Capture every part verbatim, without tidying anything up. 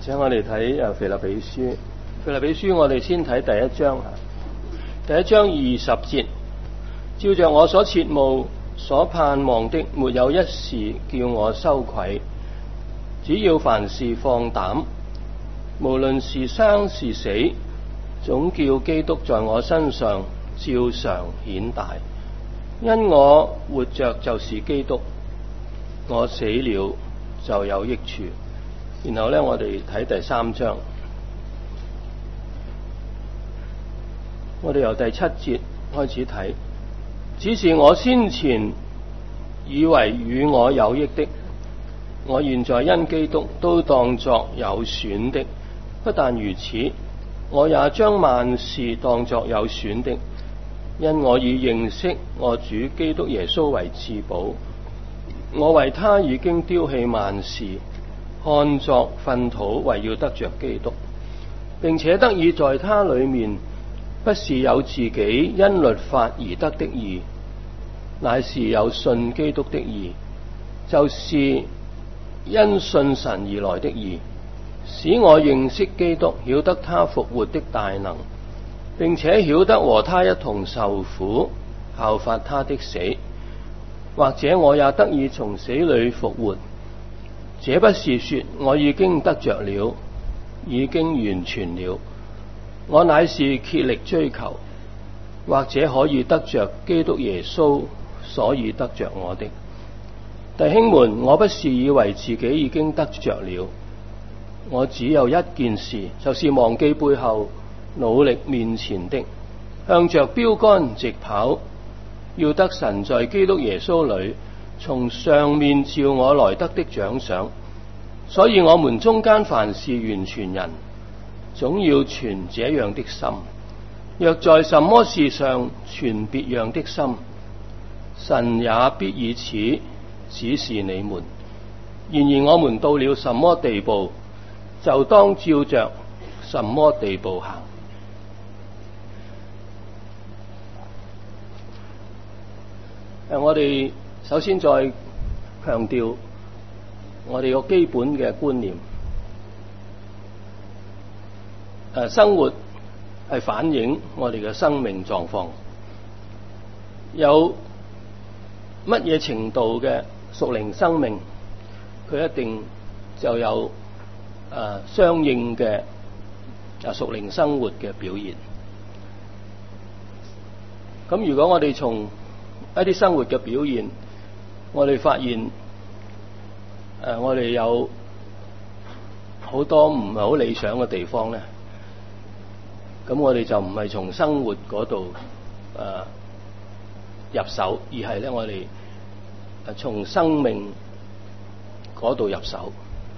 請我哋睇誒腓立比書。腓立比書我哋先睇第一章，第一章二十節，照着我所切慕、所盼望的，沒有一事叫我羞愧。只要凡事放膽，無論是生是死，總叫基督在我身上照常顯大。因我活着就是基督，我死了就有益處。然後呢，我哋睇第三章，我哋由第七節開始睇。只是我先前以為與我有益的，我現在因基督都當作有損的。不但如此，我也將萬事當作有損的，因我以認識我主基督耶穌為至寶。我為他已經丟棄萬事，看作糞土，為要得着基督，並且得以在他裡面，不是有自己因律法而得的義，乃是有信基督的義，就是因信神而來的義，使我認識基督，曉得他復活的大能，並且曉得和他一同受苦，效法他的死，或者我也得以從死裡復活。這不是說我已經得着了，已經完全了，我乃是竭力追求，或者可以得着基督耶穌，所以得着我的。弟兄們，我不是以為自己已經得着了，我只有一件事，就是忘記背後，努力面前的，向着標竿直跑，要得神在基督耶穌裡從上面召我來得的獎賞。所以我們中間凡是完全人，總要存這樣的心。若在什麼事上存別樣的心，神也必以此指示你們。然而我們到了什麼地步，就當照着什麼地步行。誒，我哋首先再強調我哋個基本嘅觀念。誒，生活係反映我哋嘅生命狀況，有乜嘢程度嘅屬靈生命，佢一定就有誒、呃、相應嘅啊屬靈生活嘅表現。咁如果我哋從一啲生活嘅表現，我哋發現誒、呃、我哋有好多唔係好理想嘅地方咧，咁我哋就唔係從生活嗰度誒入手，而係咧我哋誒從生命嗰度入手。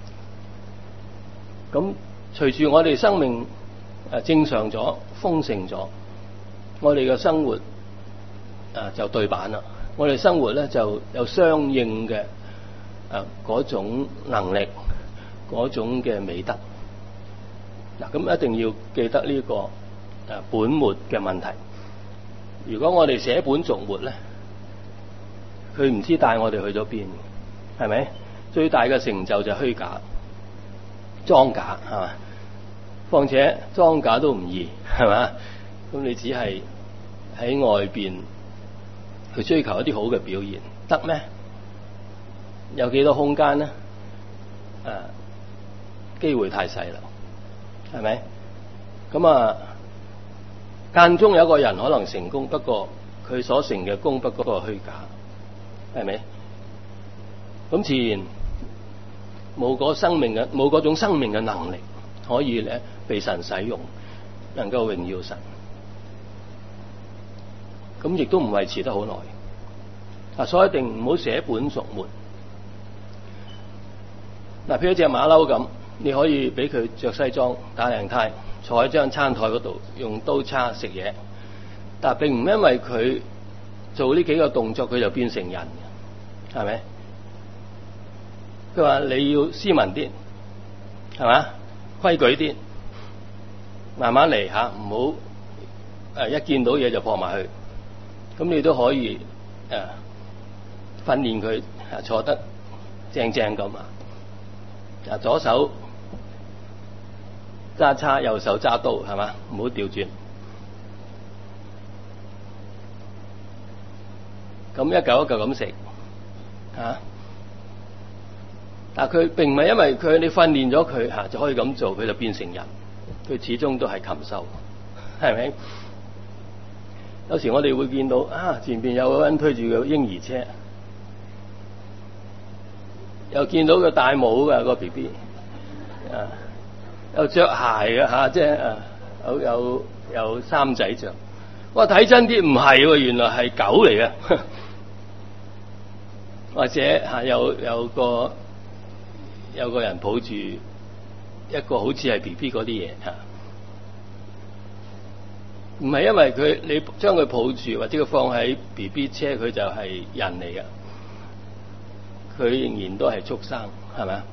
咁隨住我哋生命誒正常咗、豐盛咗，我哋嘅生活誒就對版啦。我哋生活咧就有相應嘅誒嗰種能力、嗰種嘅美德。嗱，咁一定要記得呢個誒本末嘅問題。如果我哋捨本逐末咧，佢唔知帶我哋去咗邊，係咪？最大嘅成就就係虛假、裝假，係嘛？況且裝假都唔易，係嘛？咁你只係喺外邊去追求一啲好嘅表現，得咩？有幾多空間呢？誒、啊，機會太細啦，係咪？咁啊，間中有一個人可能成功，不過佢所成嘅功不過係虛假，係咪？咁自然冇嗰生命嘅冇嗰種生命嘅能力，可以咧被神使用，能夠榮耀神。咁亦都唔維持得好耐，啊！所以一定唔好捨本逐末。嗱，譬如一隻馬騮咁，你可以俾佢着西裝、打領呔，坐喺張餐台嗰度用刀叉食嘢，但並唔因為佢做呢幾個動作，佢就變成人嘅，係咪？佢話你要斯文啲，係嘛？規矩啲，慢慢嚟吓，唔好誒一見到嘢就撲埋去。咁你都可以誒訓練佢啊坐得正正咁啊！啊左手揸叉，右手揸刀，係嘛？唔好調轉。咁一嚿一嚿咁食嚇，但係佢並唔係因為佢你訓練咗佢嚇就可以咁做，佢就變成人。佢始終都係禽獸，係咪？有時我哋會見到啊，前邊有個人推住個嬰兒車，又見到個戴帽嘅個 B B， 啊，又着鞋嘅嚇，即係啊有有有衫仔着。哇！睇真啲唔係喎，原來係狗嚟嘅，或者嚇有有個有個人抱住一個好似係 B B 嗰啲嘢嚇。唔係因為佢你將佢抱住或者佢放喺 B B 車，佢就係人嚟嘅，佢仍然都係畜生，係咪啊？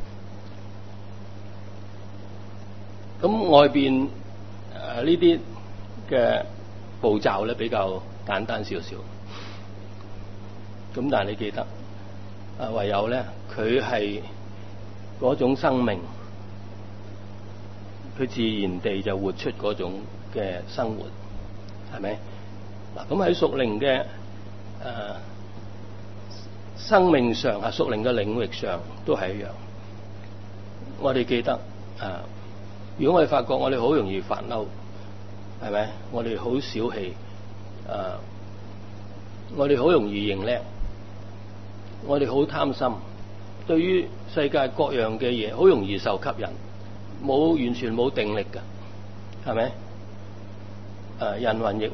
咁外邊誒呢啲嘅步驟咧比較簡單少少，咁但係你記得啊，唯有咧佢係嗰種生命，佢自然地就活出嗰種嘅生活。係咪？嗱，咁喺屬靈嘅誒生命上啊，屬靈嘅領域上都係一樣。我哋記得啊，如果我哋發覺我哋好容易發嬲，係咪？我哋好小氣，啊，我哋好容易認叻，我哋好貪心，對於世界各樣嘅嘢好容易受吸引，冇完全冇定力㗎，係咪？誒人云亦云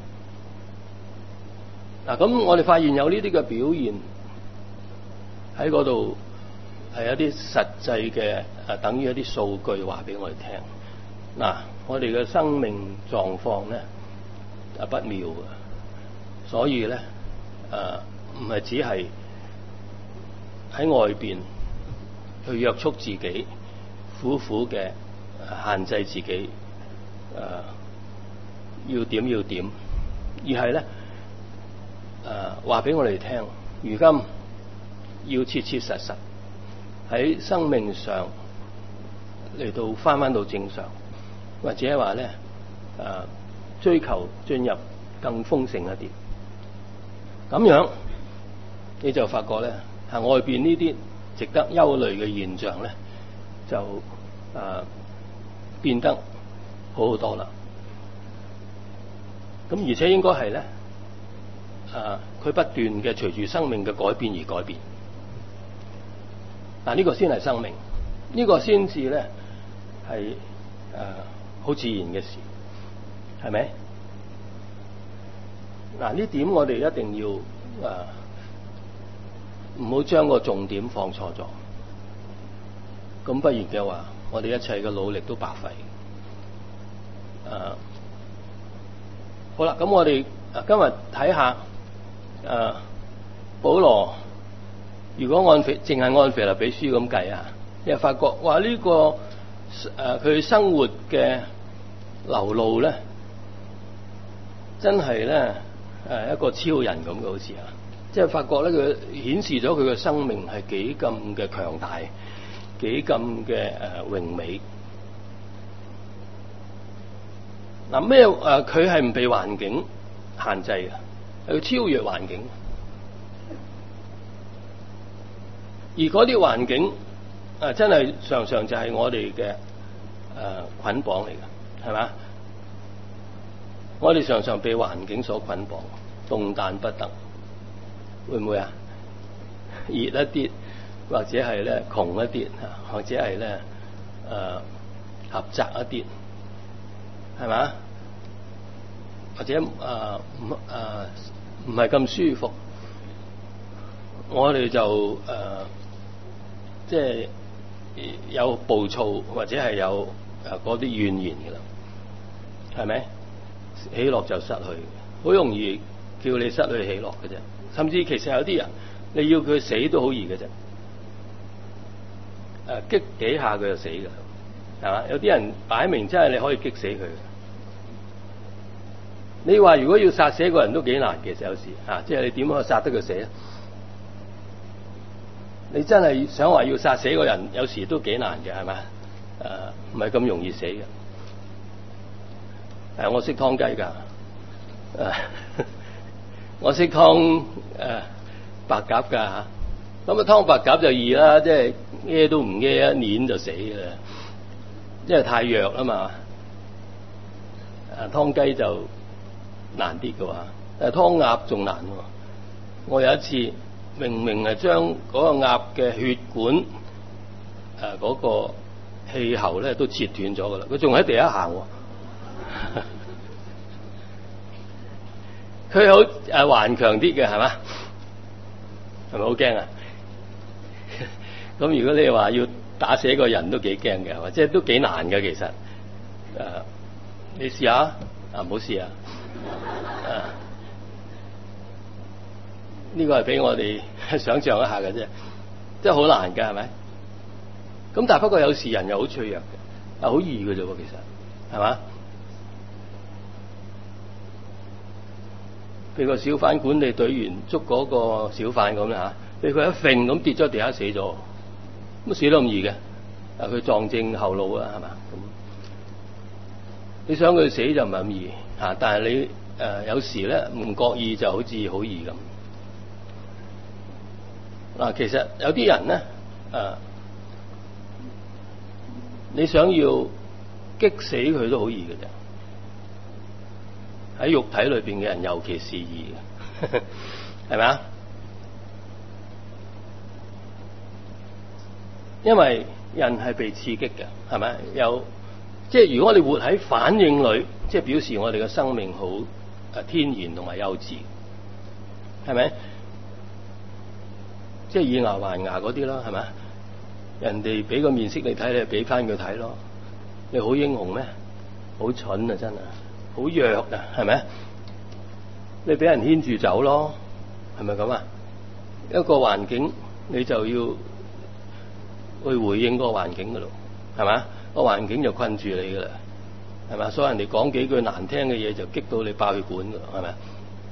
嗱，咁我哋發現有呢啲嘅表現喺嗰度，係一啲實際嘅誒，等於一啲數據話俾我哋聽。嗱，我哋嘅生命狀況咧係不妙嘅，所以咧誒唔係只係喺外邊去約束自己，苦苦嘅限制自己誒。呃要點要點，而係咧誒話俾我哋聽，如今要切切實實喺生命上嚟到返返到正常，或者話咧誒追求進入更豐盛一啲，咁樣你就發覺咧，係外邊呢啲值得憂慮嘅現象咧，就誒、呃、變得好好多啦。咁而且應該係咧，啊，佢不斷嘅隨住生命嘅改變而改變。嗱，呢個先係生命，呢個先至咧係誒好自然嘅事，係咪？嗱，呢點我哋一定要誒唔好將個重點放錯咗。咁不然嘅話，我哋一切嘅努力都白費。誒、啊。好啦，咁我哋今日睇下，誒、呃，保羅如果按腓淨係按腓立比書咁計啊，你又發覺話呢、這個誒佢、呃、生活嘅流露咧，真係咧誒一個超人咁嘅好似啊，即係發覺咧佢顯示咗佢嘅生命係幾咁嘅強大，幾咁嘅誒榮美。嗱咩誒？佢係唔被環境限制嘅，係佢超越環境。而嗰啲環境誒，真係常常就係我哋嘅誒捆綁嚟嘅，係嘛？我哋常常被環境所捆綁，動彈不得，會唔會啊？熱一啲，或者係咧窮一啲，或者係咧誒狹窄一啲。係嘛？或者誒唔誒唔係咁舒服，我哋就誒即係有暴躁，或者係有誒嗰啲怨言嘅啦，係咪？喜樂就失去，好容易叫你失去喜樂嘅啫。甚至其實有啲人，你要佢死都好易嘅啫，誒擊幾下佢就死㗎啦，係嘛？有啲人擺明真係你可以擊死佢。你話如果要殺死一個人都幾難嘅，有時啊，即係你點可以殺得佢死啊？你真係想話要殺死一個人，有時都幾難嘅，係咪？ 唔係咁容易死嘅。誒，我識劏雞㗎，誒，我識劏誒白鴿㗎嚇。咁啊，劏白鴿就易啦，即係孭都唔孭，一碾就死㗎啦，因為太弱啦嘛。誒，劏雞就難啲嘅喎，誒，劏鴨仲難喎。我有一次明明係將嗰個鴨嘅血管誒嗰個氣喉咧都切斷咗㗎啦，佢仲喺地下行喎。佢好誒頑強啲嘅係嘛？係咪好驚啊？咁如果你話要打死一個人都幾驚嘅，係嘛？即係都幾難嘅其實。誒、呃，你試下啊，唔好試啊！誒，呢個係俾我哋想象一下嘅啫，即係好難㗎係咪？咁但係不過有時人又好脆弱嘅，啊好易嘅啫喎，其實係嘛？俾個小販管理隊員捉嗰個小販咁啦嚇，俾佢一揈咁跌咗地下死咗，咁死得咁易嘅？啊佢撞正後腦啊係嘛？咁你想佢死就唔係咁易嚇，但係你誒、呃、有時咧唔覺意就好似好易咁。嗱，其實有啲人咧誒、呃，你想要激死佢都好易嘅啫。喺肉體裏邊嘅人尤其是易嘅，係咪啊？因為人係被刺激嘅，係咪？有即係如果我哋活喺反應裏，即係表示我哋嘅生命好誒天然同埋幼稚，係咪？即係以牙還牙嗰啲啦，係咪？人哋俾個面色你睇，你就俾翻佢睇咯。你好英雄咩？好蠢啊！真係。好弱啊，係咪？你俾人牽住走咯，係咪咁啊？一個環境你就要去回應嗰個環境噶咯，係咪？個環境就困住你噶啦，係咪？所以人哋講幾句難聽嘅嘢就激到你爆血管噶，係咪？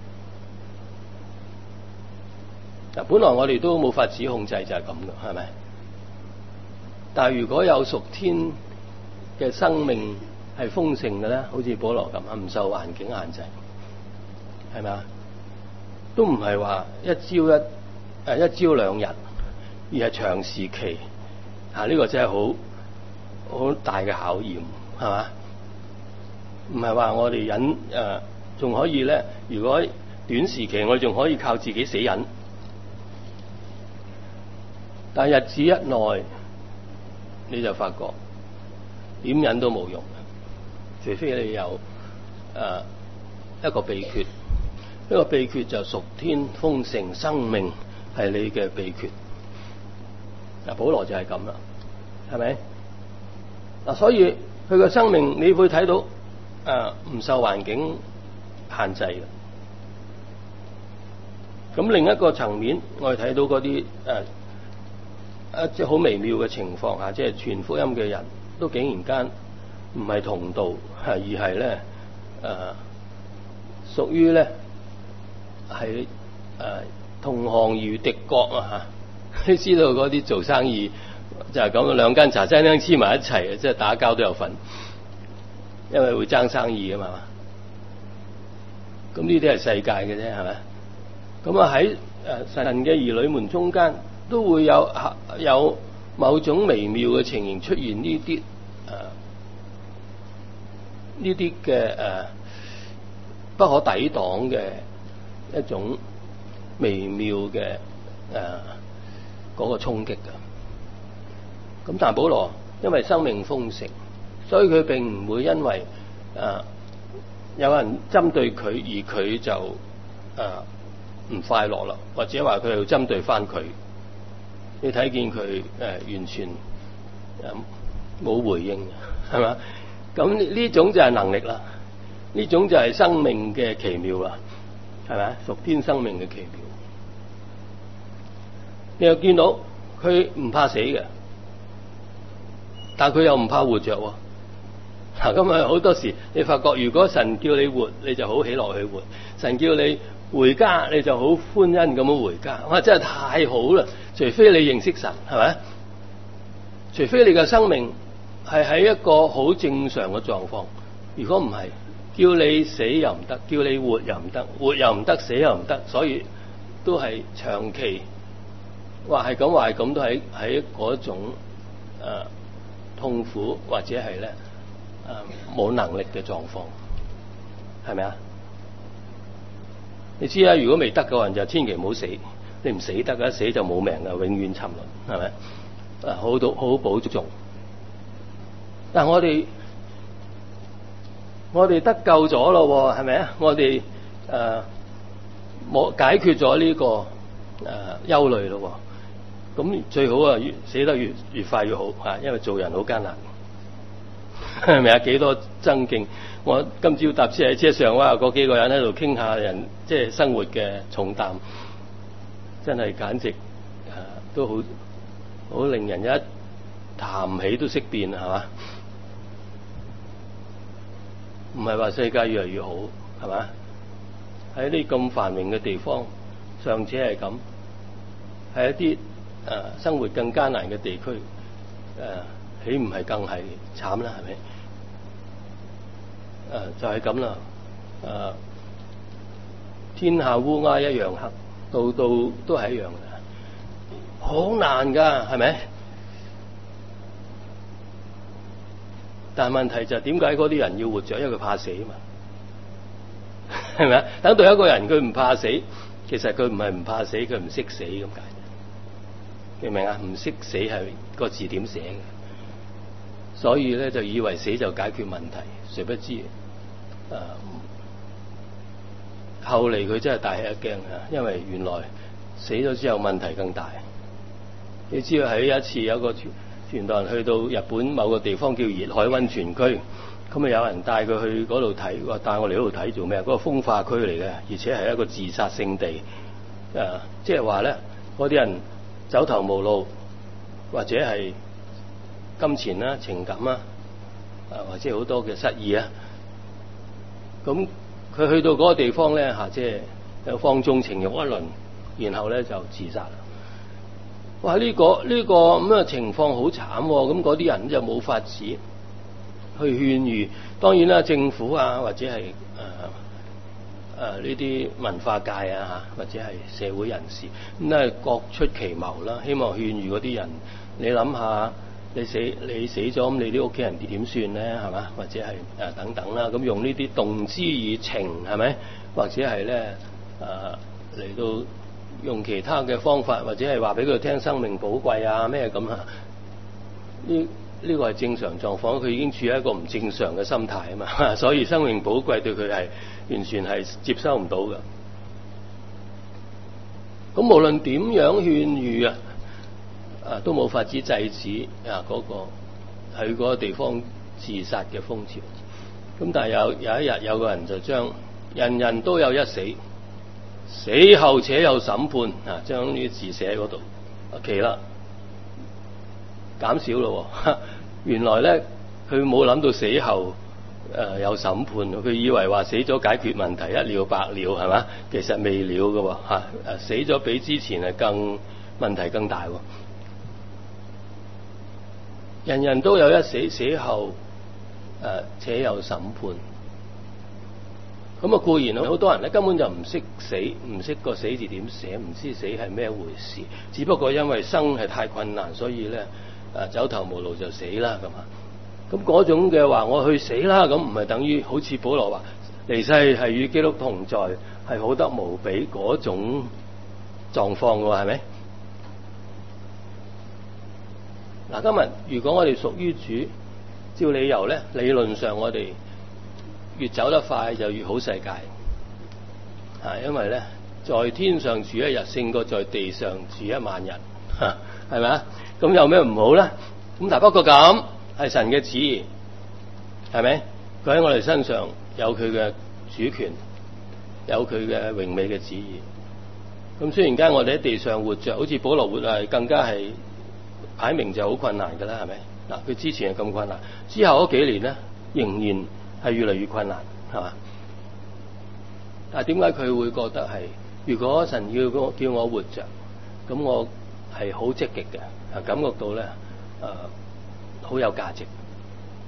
嗱，本來我哋都冇法子控制就係咁噶，係咪？但係如果有屬天嘅生命係豐盛嘅咧，好似保羅咁啊，唔受環境限制，係咪啊？都唔係話一朝一誒一朝兩日，而係長時期啊！呢、這個真係好好大嘅考驗，係嘛？唔係話我哋忍誒，仲、呃、可以咧。如果短時期我哋仲可以靠自己死忍，但係日子一耐，你就發覺點忍都冇用。除非你有誒、呃、一個秘訣，一個秘訣就屬天豐盛生命係你嘅秘訣。嗱，保羅就係咁啦，係咪？嗱，所以佢嘅生命你會睇到誒唔、呃、受環境限制嘅。咁另一個層面，我哋睇到嗰啲誒一即係好微妙嘅情況下，即係傳福音嘅人都竟然間唔係同道，係而係咧誒屬於咧係誒同行如敵國啊嚇！你知道嗰啲做生意就係咁，兩間茶餐廳黐埋一齊，即係打交都有份，因為會爭生意啊嘛。咁呢啲係世界嘅啫，係咪？咁啊喺誒神嘅兒女們中間都會有有某種微妙嘅情形出現呢啲誒。呢啲嘅誒不可抵擋嘅一種微妙嘅誒嗰個衝擊㗎。咁但係保羅因為生命豐盛，所以佢並唔會因為誒、呃、有人針對佢而佢就誒唔、呃、快樂啦，或者話佢又針對翻佢。你睇見佢誒、呃、完全誒冇、呃、回應，係嘛？咁呢種就係能力啦，呢種就係生命嘅奇妙啦，係咪啊？屬天生命嘅奇妙。你又見到佢唔怕死嘅，但佢又唔怕活着喎。嗱，咁啊好多時你發覺，如果神叫你活，你就好喜樂去活；神叫你回家，你就好歡欣咁樣回家。哇！真係太好啦！除非你認識神，係咪？除非你嘅生命係喺一個好正常嘅狀況。如果唔係，叫你死又唔得，叫你活又唔得，活又唔得，死又唔得，所以都係長期話係咁話係咁，都喺喺嗰種誒、呃、痛苦或者係咧誒冇能力嘅狀況，係咪啊？你知啦，如果未得嘅人就千祈唔好死，你唔死得嘅，一死就冇命嘅，永遠沉淪，係咪？啊，好到好好保重。但係我哋我哋得救咗咯，係咪啊？我哋誒冇解決咗呢、這個誒、呃、憂慮咯。咁最好啊，越死得越越快越好嚇，因為做人好艱難，係咪啊？幾多爭競？我今朝搭車喺車上，哇！嗰幾個人喺度傾下人即係生活嘅重擔，真係簡直誒、呃、都好好令人一談起都識變，係嘛？唔係話世界越嚟越好，係嘛？喺呢咁繁榮嘅地方，尚且係咁，喺一啲誒、呃、生活更艱難嘅地區，誒豈唔係更係慘啦？係咪？誒、呃、就係咁啦。誒、呃、天下烏鴉一樣黑，度度都係一樣嘅，好難㗎，係咪？但係問題就係點解嗰啲人要活着？因為佢怕死啊嘛，係咪啊？等到一個人佢唔怕死，其實佢唔係唔怕死，佢唔識死咁解。明唔明啊？唔識死係個字點寫嘅，所以咧就以為死就解決問題，誰不知誒、呃、後嚟佢真係大吃一驚啊！因為原來死咗之後問題更大。你知道喺一次有一個傳道人去到日本某個地方叫熱海溫泉區，咁啊有人帶佢去嗰度睇，話帶我嚟嗰度睇做咩？嗰、嗰個風化區嚟嘅，而且係一個自殺聖地。誒、呃，即係話咧，嗰啲人走投無路，或者係金錢啦、情感啦，啊或者好多嘅失意啊。咁佢去到嗰個地方咧嚇，即係有放縱情慾一輪，然後咧就自殺啦。哇！呢、這個呢、這個咁嘅情況好慘，咁嗰啲人就冇法子去勸喻。當然啦，政府啊，或者係誒誒呢啲文化界啊，或者係社會人士，咁咧各出奇謀啦，希望勸喻嗰啲人。你諗下，你死你死咗，咁你啲屋企人點算咧？係嘛？或者係誒、呃、等等啦。咁用呢啲動之以情，係咪？或者係咧誒嚟到。用其他嘅方法，或者係話俾佢聽生命寶貴啊咩咁啊？呢呢、這個係正常狀況，佢已經處於一個唔正常嘅心態啊嘛，所以生命寶貴對佢係完全係接收唔到嘅。咁無論點樣勸喻啊，啊都冇法子制止啊嗰、那個喺嗰個地方自殺嘅風潮。咁但係有有一日有個人就將人人都有一死，死後且有審判啊！將呢啲字寫喺嗰度，奇啦，減少咯。原來咧，佢冇諗到死後誒、呃、有審判，佢以為話死咗解決問題一了百了，係嘛？其實未了嘅吓，誒、啊、死咗比之前係更問題更大。人人都有一死，死後誒、呃、且有審判。咁啊固然好多人咧根本就唔識死，唔識個死字點寫，唔知死係咩回事。只不過因為生係太困難，所以咧誒走投無路就死啦咁啊。咁嗰種嘅話，我去死啦，咁唔係等於好似保羅話離世係與基督同在，係好得無比嗰種狀況嘅，係咪？嗱，今日如果我哋屬於主，照理由咧，理論上我哋越走得快就越好世界，啊，因為咧在天上住一日勝過在地上住一萬日，係咪啊？咁有咩唔好咧？咁但不過咁係神嘅旨意，係咪？佢喺我哋身上有佢嘅主權，有佢嘅榮美嘅旨意。咁雖然間我哋喺地上活着，好似保羅活係更加係擺明就好困難噶啦，係咪？嗱，佢之前係咁困難，之後嗰幾年咧仍然係越嚟越困難，係嘛？但係點解佢會覺得係？如果神要我叫我活着，咁我係好積極嘅，感覺到咧誒好有價值。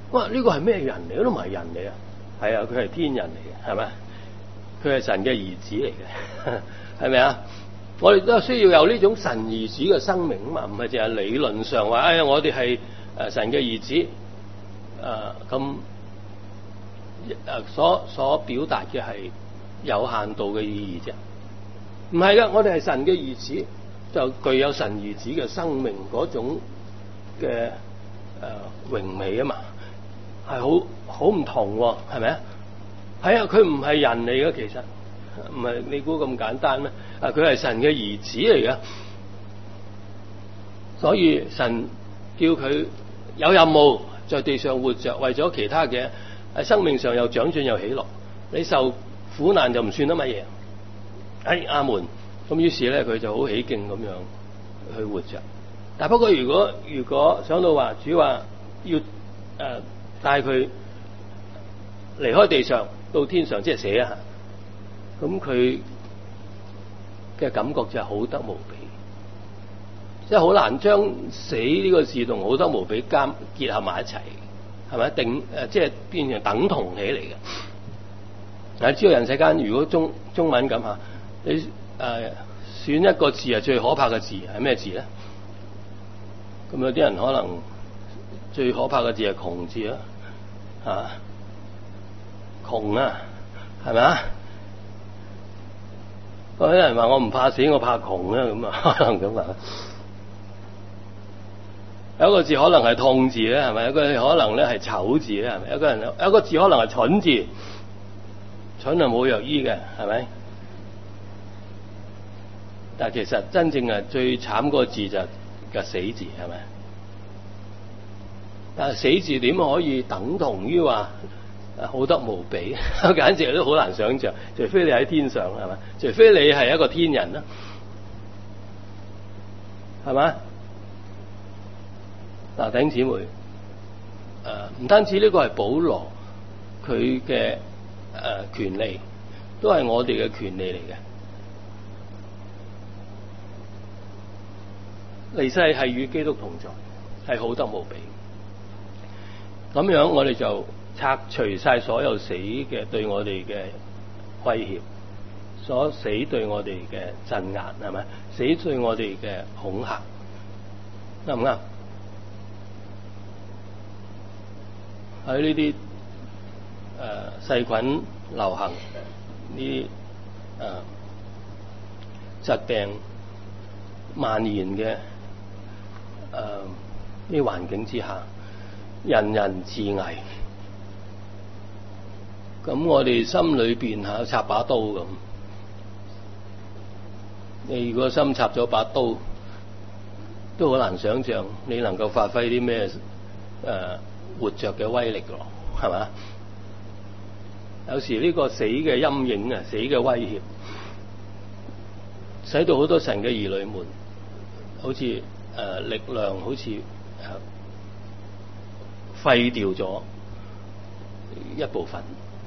哇！呢、這個係咩人嚟？都唔係人嚟啊！係啊，佢係天人嚟嘅，係咪？佢係神嘅兒子嚟嘅，係咪啊？我哋都需要有呢種神兒子嘅生命啊嘛，唔係淨係理論上話，哎呀，我哋係誒神嘅兒子，誒咁誒所所表達嘅係有限度嘅意義啫。唔係噶，我哋係神嘅兒子，就具有神兒子嘅生命嗰種嘅誒榮美啊嘛，係好好唔同喎，係咪啊？係啊，佢唔係人嚟嘅，其實唔係你估咁簡單咩？啊，佢係神嘅兒子嚟嘅，所以神叫佢有任務在地上活着，為咗其他嘅喺生命上又長進又喜樂。你受苦難就唔算得乜嘢。哎，阿門。咁於是咧，佢就好起勁咁樣去活着。但不過如果如果想到話主話要誒、呃、帶佢離開地上到天上，即係死啊！咁佢嘅感覺就係好得無比，即係好難將死呢個字同好得無比監結合埋一齊，係咪？定誒，即係變成等同起嚟嘅。嗱，知道人世間如果中中文咁嚇，你誒、呃、選一個字係最可怕嘅字係咩字咧？咁有啲人可能最可怕嘅字係窮字啦，嚇窮啊，係咪啊？有啲人話我唔怕死，我怕窮啊，咁啊，可能咁啊。有一個字可能係痛字咧，係咪？有一個可能咧係醜字咧，係咪？有個人有一個字可能係蠢字，蠢係冇藥醫嘅，係咪？但係其實真正係最慘嗰個字就係個死字，係咪？但係死字點可以等同於話好得無比？簡直都好難想像，除非你喺天上，係咪？除非你係一個天人啦，係咪？嗱，弟兄姊妹，誒、呃、唔單止呢個係保羅佢嘅誒權利，都係我哋嘅權利嚟嘅。離世係與基督同在，係好得無比。咁樣我哋就拆除晒所有死嘅對我哋嘅威脅，所死對我哋嘅鎮壓，係咪？死對我哋嘅恐嚇，啱唔啱？喺呢啲誒細菌流行呢啲誒疾病蔓延嘅誒呢環境之下，人人自危。咁我哋心裏邊嚇插把刀咁，你如果心插咗把刀，都好難想像你能夠發揮啲咩誒活着嘅威力咯，係嘛？有時呢個死嘅陰影啊，死嘅威脅，使到好多神嘅兒女們，好似誒、呃、力量好似誒廢掉咗一部分。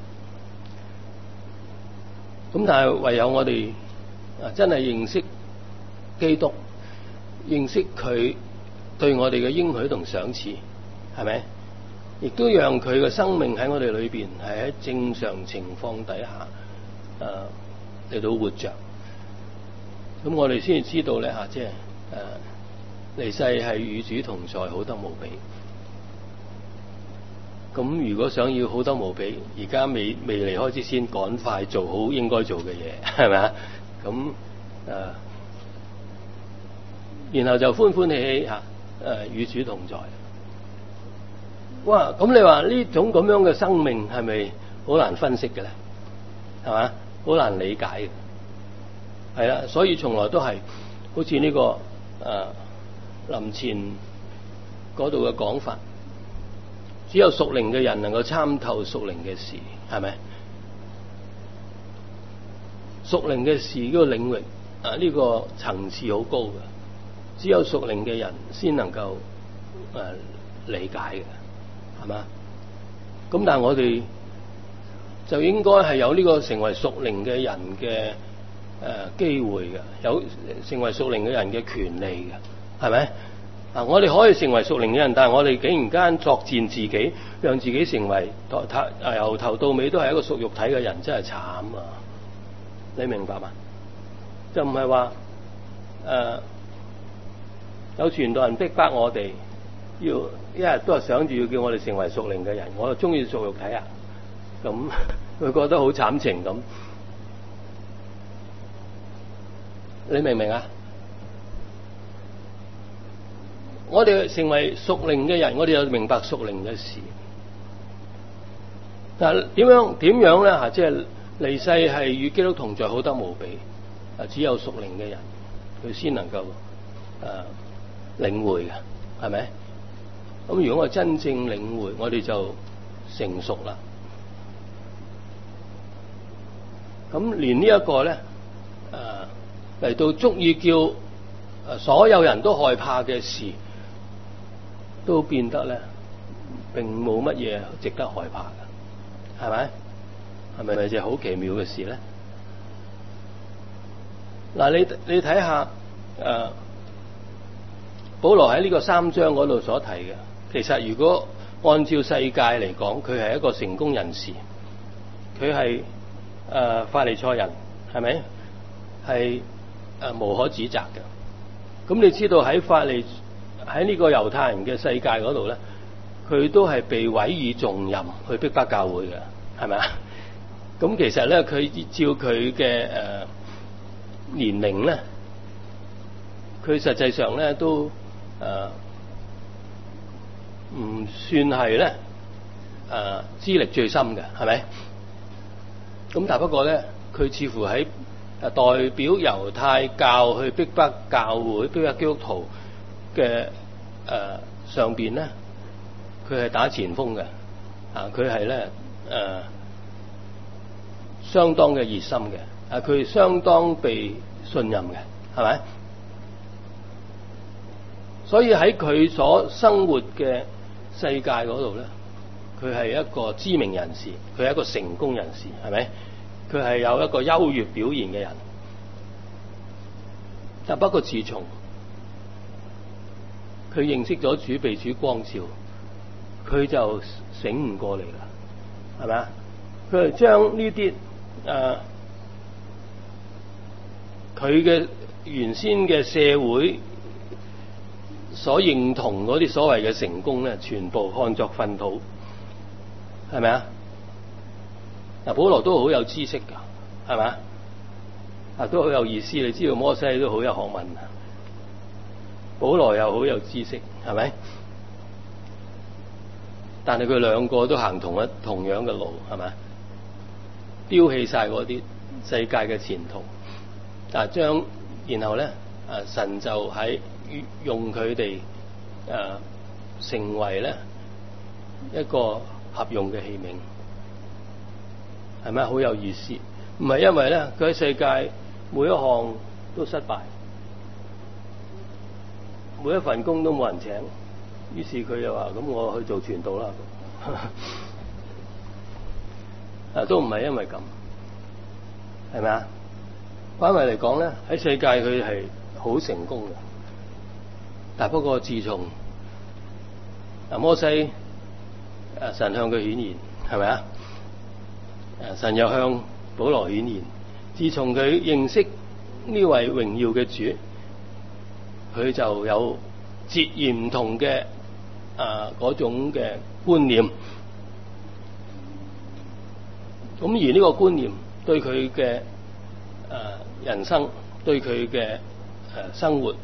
咁但係唯有我哋啊真係認識基督，認識佢對我哋嘅應許同賞賜，係咪？亦都讓佢嘅生命喺我哋裏邊係喺正常情況底下誒嚟到活着。咁我哋先至知道咧嚇，即係誒離世係與主同在，好得無比。咁如果想要好得無比，而家未未離開之先，趕快做好應該做嘅嘢，係咪啊？咁誒、呃，然後就歡歡喜喜嚇誒與主同在。哇！咁你話呢種咁樣嘅生命係咪好難分析嘅咧？係嘛？好難理解嘅。係啦，所以從來都係好似呢、這個誒、呃、林前嗰度嘅講法，只有屬靈嘅人能夠參透屬靈嘅事，係咪？屬靈嘅事呢個領域啊，呢、這個層次好高嘅，只有屬靈嘅人先能夠誒、呃、理解嘅。係嘛？咁但係我哋就應該係有呢個成為屬靈嘅人嘅誒機會嘅，有成為屬靈嘅人嘅權利嘅，係咪？ 啊！我哋可以成為屬靈嘅人，但係我哋竟然間作踐自己，讓自己成為頭由頭到尾都係一個屬肉體嘅人，真係慘啊！你明白嘛？就唔係話誒有傳道人逼迫我哋，要一日都係想住要叫我哋成為屬靈嘅人，我就中意屬肉體啊！咁佢覺得好慘情咁，你明唔明啊？我哋成為屬靈嘅人，我哋就明白屬靈嘅事。但係點樣點樣咧？吓，即係離世係與基督同在，好得無比。啊，只有屬靈嘅人，佢先能夠誒、呃、領會嘅，係咪？咁如果我真正領會，我哋就成熟啦。咁連呢一個咧，誒嚟到足以叫誒所有人都害怕嘅事，都變得咧，並冇乜嘢值得害怕嘅，係咪？係咪咪就係好奇妙嘅事咧？嗱，你你睇下誒，保羅喺呢個三章嗰度所提嘅，其實如果按照世界嚟講，佢係一個成功人士，佢係誒法利賽人，係咪？係誒無可指責嘅。咁你知道喺法利喺呢個猶太人嘅世界嗰度咧，佢都係被委以重任去逼迫教會嘅，係咪啊？咁其實咧，佢照佢嘅誒年齡咧，佢實際上咧都誒唔算係咧誒資歷最深嘅，係咪？咁但不過咧，佢似乎喺誒代表猶太教去逼迫教會、逼迫基督徒嘅誒、呃、上邊咧，佢係打前鋒嘅，啊，佢係咧誒相當嘅熱心嘅，啊，佢相當被信任嘅，係咪？所以喺佢所生活嘅世界嗰度咧，佢係一個知名人士，佢係一個成功人士，係咪？佢係有一個優越表現嘅人。但不過自從佢認識咗主，被主光照，佢就醒唔過嚟啦，係咪啊？佢係將呢啲誒佢嘅原先嘅社會所認同嗰啲所謂嘅成功咧，全部看作糞土，係咪啊？嗱，保羅都好有知識㗎，係咪啊？啊，都好有意思。你知道摩西都好有學問，保羅又好有知識，係咪？但係佢兩個都行同一同樣嘅路，係咪？丟棄晒嗰啲世界嘅前途，啊，將然後咧，啊，神就喺用佢哋誒成為咧一個合用嘅器皿，係咪？好有意思。唔係因為咧，佢喺世界每一項都失敗，每一份工都冇人請，於是佢又話：咁我去做傳道啦。啊，都唔係因為咁，係咪啊？反為嚟講咧，喺世界佢係好成功嘅，但不過自從啊摩西誒神向佢顯現，係咪啊？誒神又向保羅顯現。自從佢認識呢位榮耀嘅主，佢就有截然唔同嘅啊嗰種嘅觀念。咁而呢個觀念對佢嘅誒人生，對佢嘅誒生活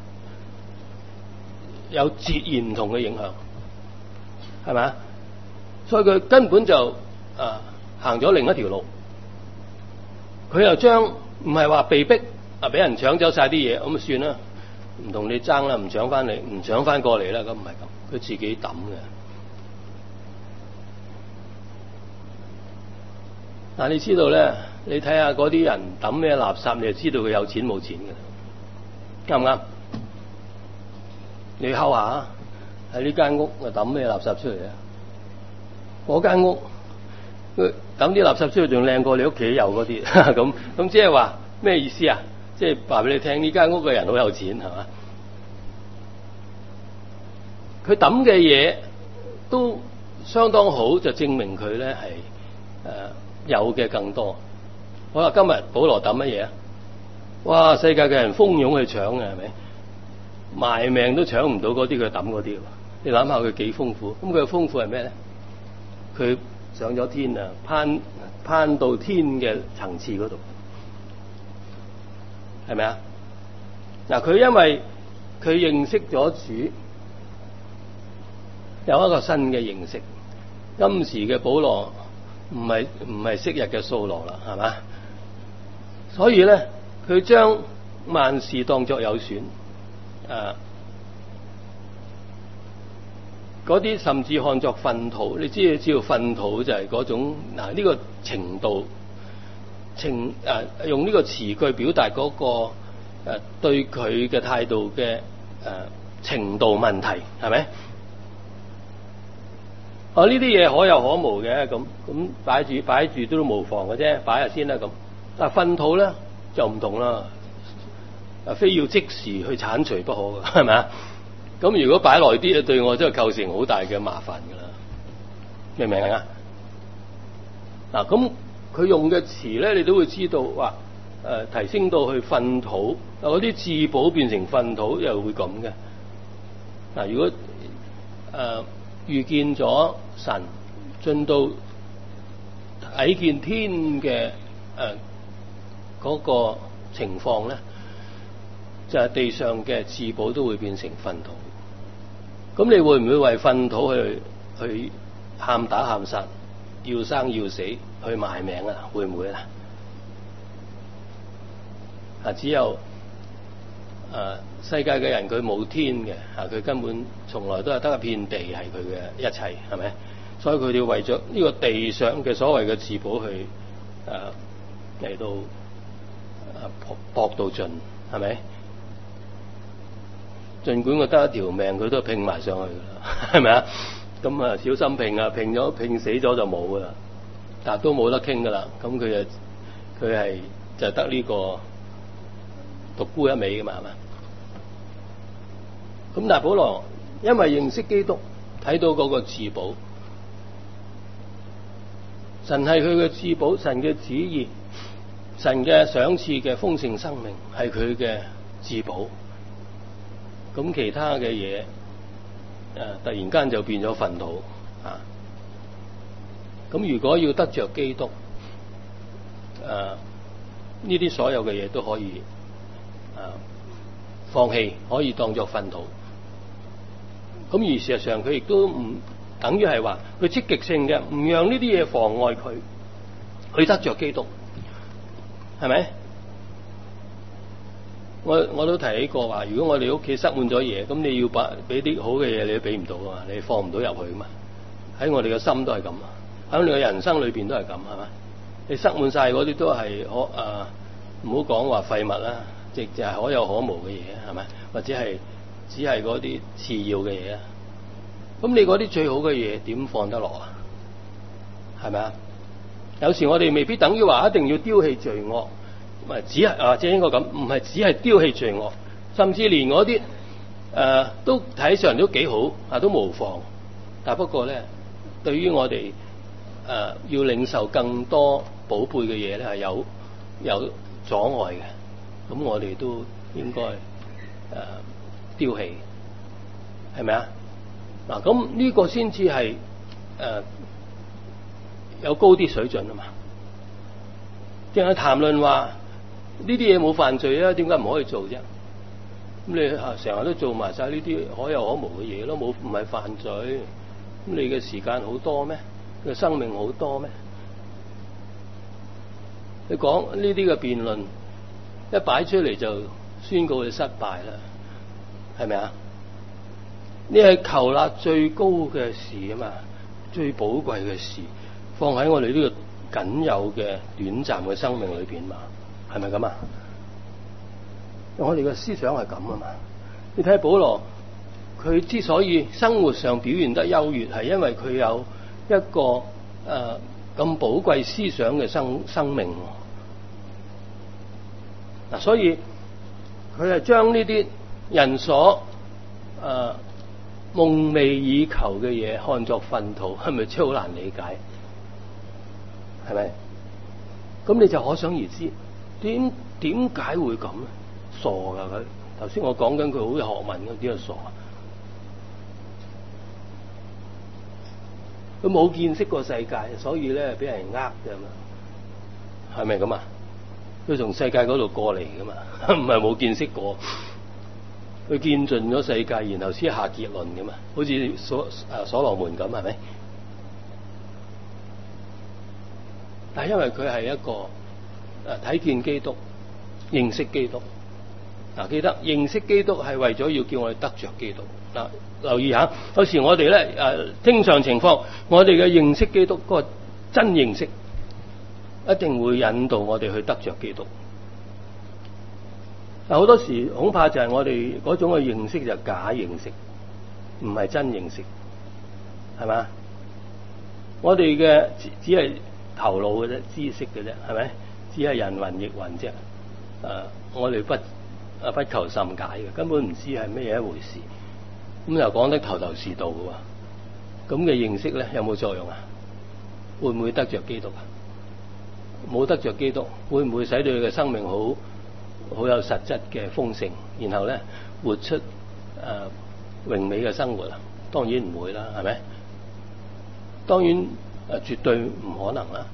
有截然唔同嘅影響，係咪啊？所以佢根本就誒、呃、行咗另一條路。佢又將唔係話被逼啊，俾人搶走晒啲嘢，咁啊算啦，唔同你爭啦，唔搶翻嚟，唔搶翻過嚟啦，咁唔係咁，佢自己抌嘅。但你知道咧，你睇下嗰啲人抌咩垃圾，你就知道佢有錢冇錢嘅，啱唔啱？你敲下喺呢間屋啊，抌咩垃圾出嚟啊？嗰間屋佢抌啲垃圾出嚟仲靚過你屋企有嗰啲，咁咁即係話咩意思啊？即係話俾你聽，呢間屋嘅人好有錢，係嘛？ 佢抌嘅嘢都相當好，就證明佢咧係誒有嘅更多。好啦，今日保羅抌乜嘢啊？哇！世界嘅人蜂擁去搶嘅，係咪？賣命都搶唔到嗰啲佢抌嗰啲。你諗下佢幾豐富？咁佢嘅豐富係咩咧？佢上咗天啊，攀攀到天嘅層次嗰度，係咪啊？嗱，佢因為佢認識咗主，有一個新嘅認識。今時嘅保羅唔係唔係昔日嘅掃羅啦，係嘛？所以咧，佢將萬事當作有損，啊，嗰啲甚至看作糞土。你知知道糞土就係嗰種嗱呢、啊這個程度，情誒、啊、用呢個詞句表達嗰、那個誒、啊、對佢嘅態度嘅誒、啊、程度問題，係咪？哦，呢啲嘢可有可無嘅，咁咁擺住擺住都無妨嘅啫，擺下先啦咁。但係糞土咧就唔同啦，啊非要即時去剷除不可嘅，係咪啊？咁如果擺耐啲，對我真係構成好大嘅麻煩㗎啦，明唔明啊？嗱，咁佢用嘅詞咧，你都會知道話誒、呃、提升到去糞土，嗰啲至寶變成糞土又會咁嘅。嗱、呃，如果誒、呃、遇見咗神，進到睇見天嘅誒嗰個情況咧，就係、是、地上嘅至寶都會變成糞土。咁你會唔會為糞土去去喊打喊殺，要生要死去賣命啊？會唔會啊？啊，只有誒、啊、世界嘅人佢冇天嘅，啊佢根本從來都係得一片地係佢嘅一切，係咪？所以佢哋為咗呢個地上嘅所謂嘅至寶去誒嚟、啊、到誒搏搏到盡，係咪？儘管佢得一條命，佢都拼埋上去㗎啦，係咪啊？咁啊，小心拼啊，拼咗拼死咗就冇㗎啦，但係都冇得傾㗎啦。咁佢就佢係就得呢個獨孤一味㗎嘛，係嘛？咁但係保羅因為認識基督，睇到嗰個至寶，神係佢嘅至寶，神嘅旨意，神嘅賞賜嘅豐盛生命係佢嘅至寶。咁其他嘅嘢，誒、呃、突然間就變咗糞土啊！咁如果要得着基督，誒呢啲所有嘅嘢都可以誒、呃、放棄，可以當作糞土。咁而事實上佢亦都唔等於係話佢積極性嘅，唔讓呢啲嘢妨礙佢去得着基督，係咪？我我都提起過話，如果我哋屋企塞滿咗嘢，咁你要把俾啲好嘅嘢，你都俾唔到啊嘛，你放唔到入去啊嘛。喺我哋嘅心都係咁啊，喺你嘅人生裏邊都係咁，係嘛？你塞滿晒嗰啲都係可啊，唔好講話廢物啦，即係可有可無嘅嘢，係咪？或者係只係嗰啲次要嘅嘢啊？咁你嗰啲最好嘅嘢點放得落啊？係咪啊？有時我哋未必等於話一定要丟棄罪惡。唔係只係啊，即係應該咁，唔係只係丟棄罪惡，甚至連嗰啲誒都睇上都幾好啊，都無妨。但不過咧，對於我哋誒、呃、要領受更多寶貝嘅嘢咧，係有有阻礙嘅。咁我哋都應該誒丟棄，係咪啊？嗱，咁呢個先至係誒有高啲水準啊嘛。淨係談論話。呢啲嘢冇犯罪啊，點解唔可以做啫？咁你啊成日都做埋晒呢啲可有可無嘅嘢咯，冇唔係犯罪。咁你嘅時間好多咩？你嘅生命好多咩？你講呢啲嘅辯論一擺出嚟就宣告你失敗啦，係咪啊？呢係求立最高嘅事啊嘛，最寶貴嘅事放喺我哋呢個僅有嘅短暫嘅生命裏邊嘛。係咪咁啊？我哋嘅思想係咁啊嘛。你睇保羅，佢之所以生活上表現得優越，係因為佢有一個誒咁寶貴思想嘅生生命。嗱、啊，所以佢係將呢啲人所誒夢寐以求嘅嘢看作糞土，係咪真係好難理解？係咪？咁你就可想而知，點點解會咁咧？傻㗎佢！頭先我講緊佢好有學問嘅，點解傻啊？佢冇見識過世界，所以咧俾人呃㗎嘛，係咪咁啊？佢從世界嗰度過嚟㗎嘛，唔係冇見識過。佢見盡咗世界，然後先下結論㗎嘛，好似所誒所羅門咁，係咪？但係因為佢係一個誒睇見基督、認識基督。嗱，記得認識基督係為咗要叫我哋得着基督。嗱，留意下，有時我哋咧誒正常情況，我哋嘅認識基督嗰個真認識，一定會引導我哋去得着基督。嗱，好多時恐怕就係我哋嗰種嘅認識就係假認識，唔係真認識，係嘛？我哋嘅只只係頭腦嘅啫，知識嘅啫，係咪？只係人云亦云啫。誒、呃，我哋不啊不求甚解嘅，根本唔知係咩嘢一回事。咁又講得頭頭是道嘅喎，咁嘅認識咧有冇作用啊？會唔會得着基督啊？冇得着基督，會唔會使到佢嘅生命好好有實質嘅豐盛，然後咧活出誒榮美嘅生活啊？當然唔會啦，係咪？當然誒絕對唔可能啦。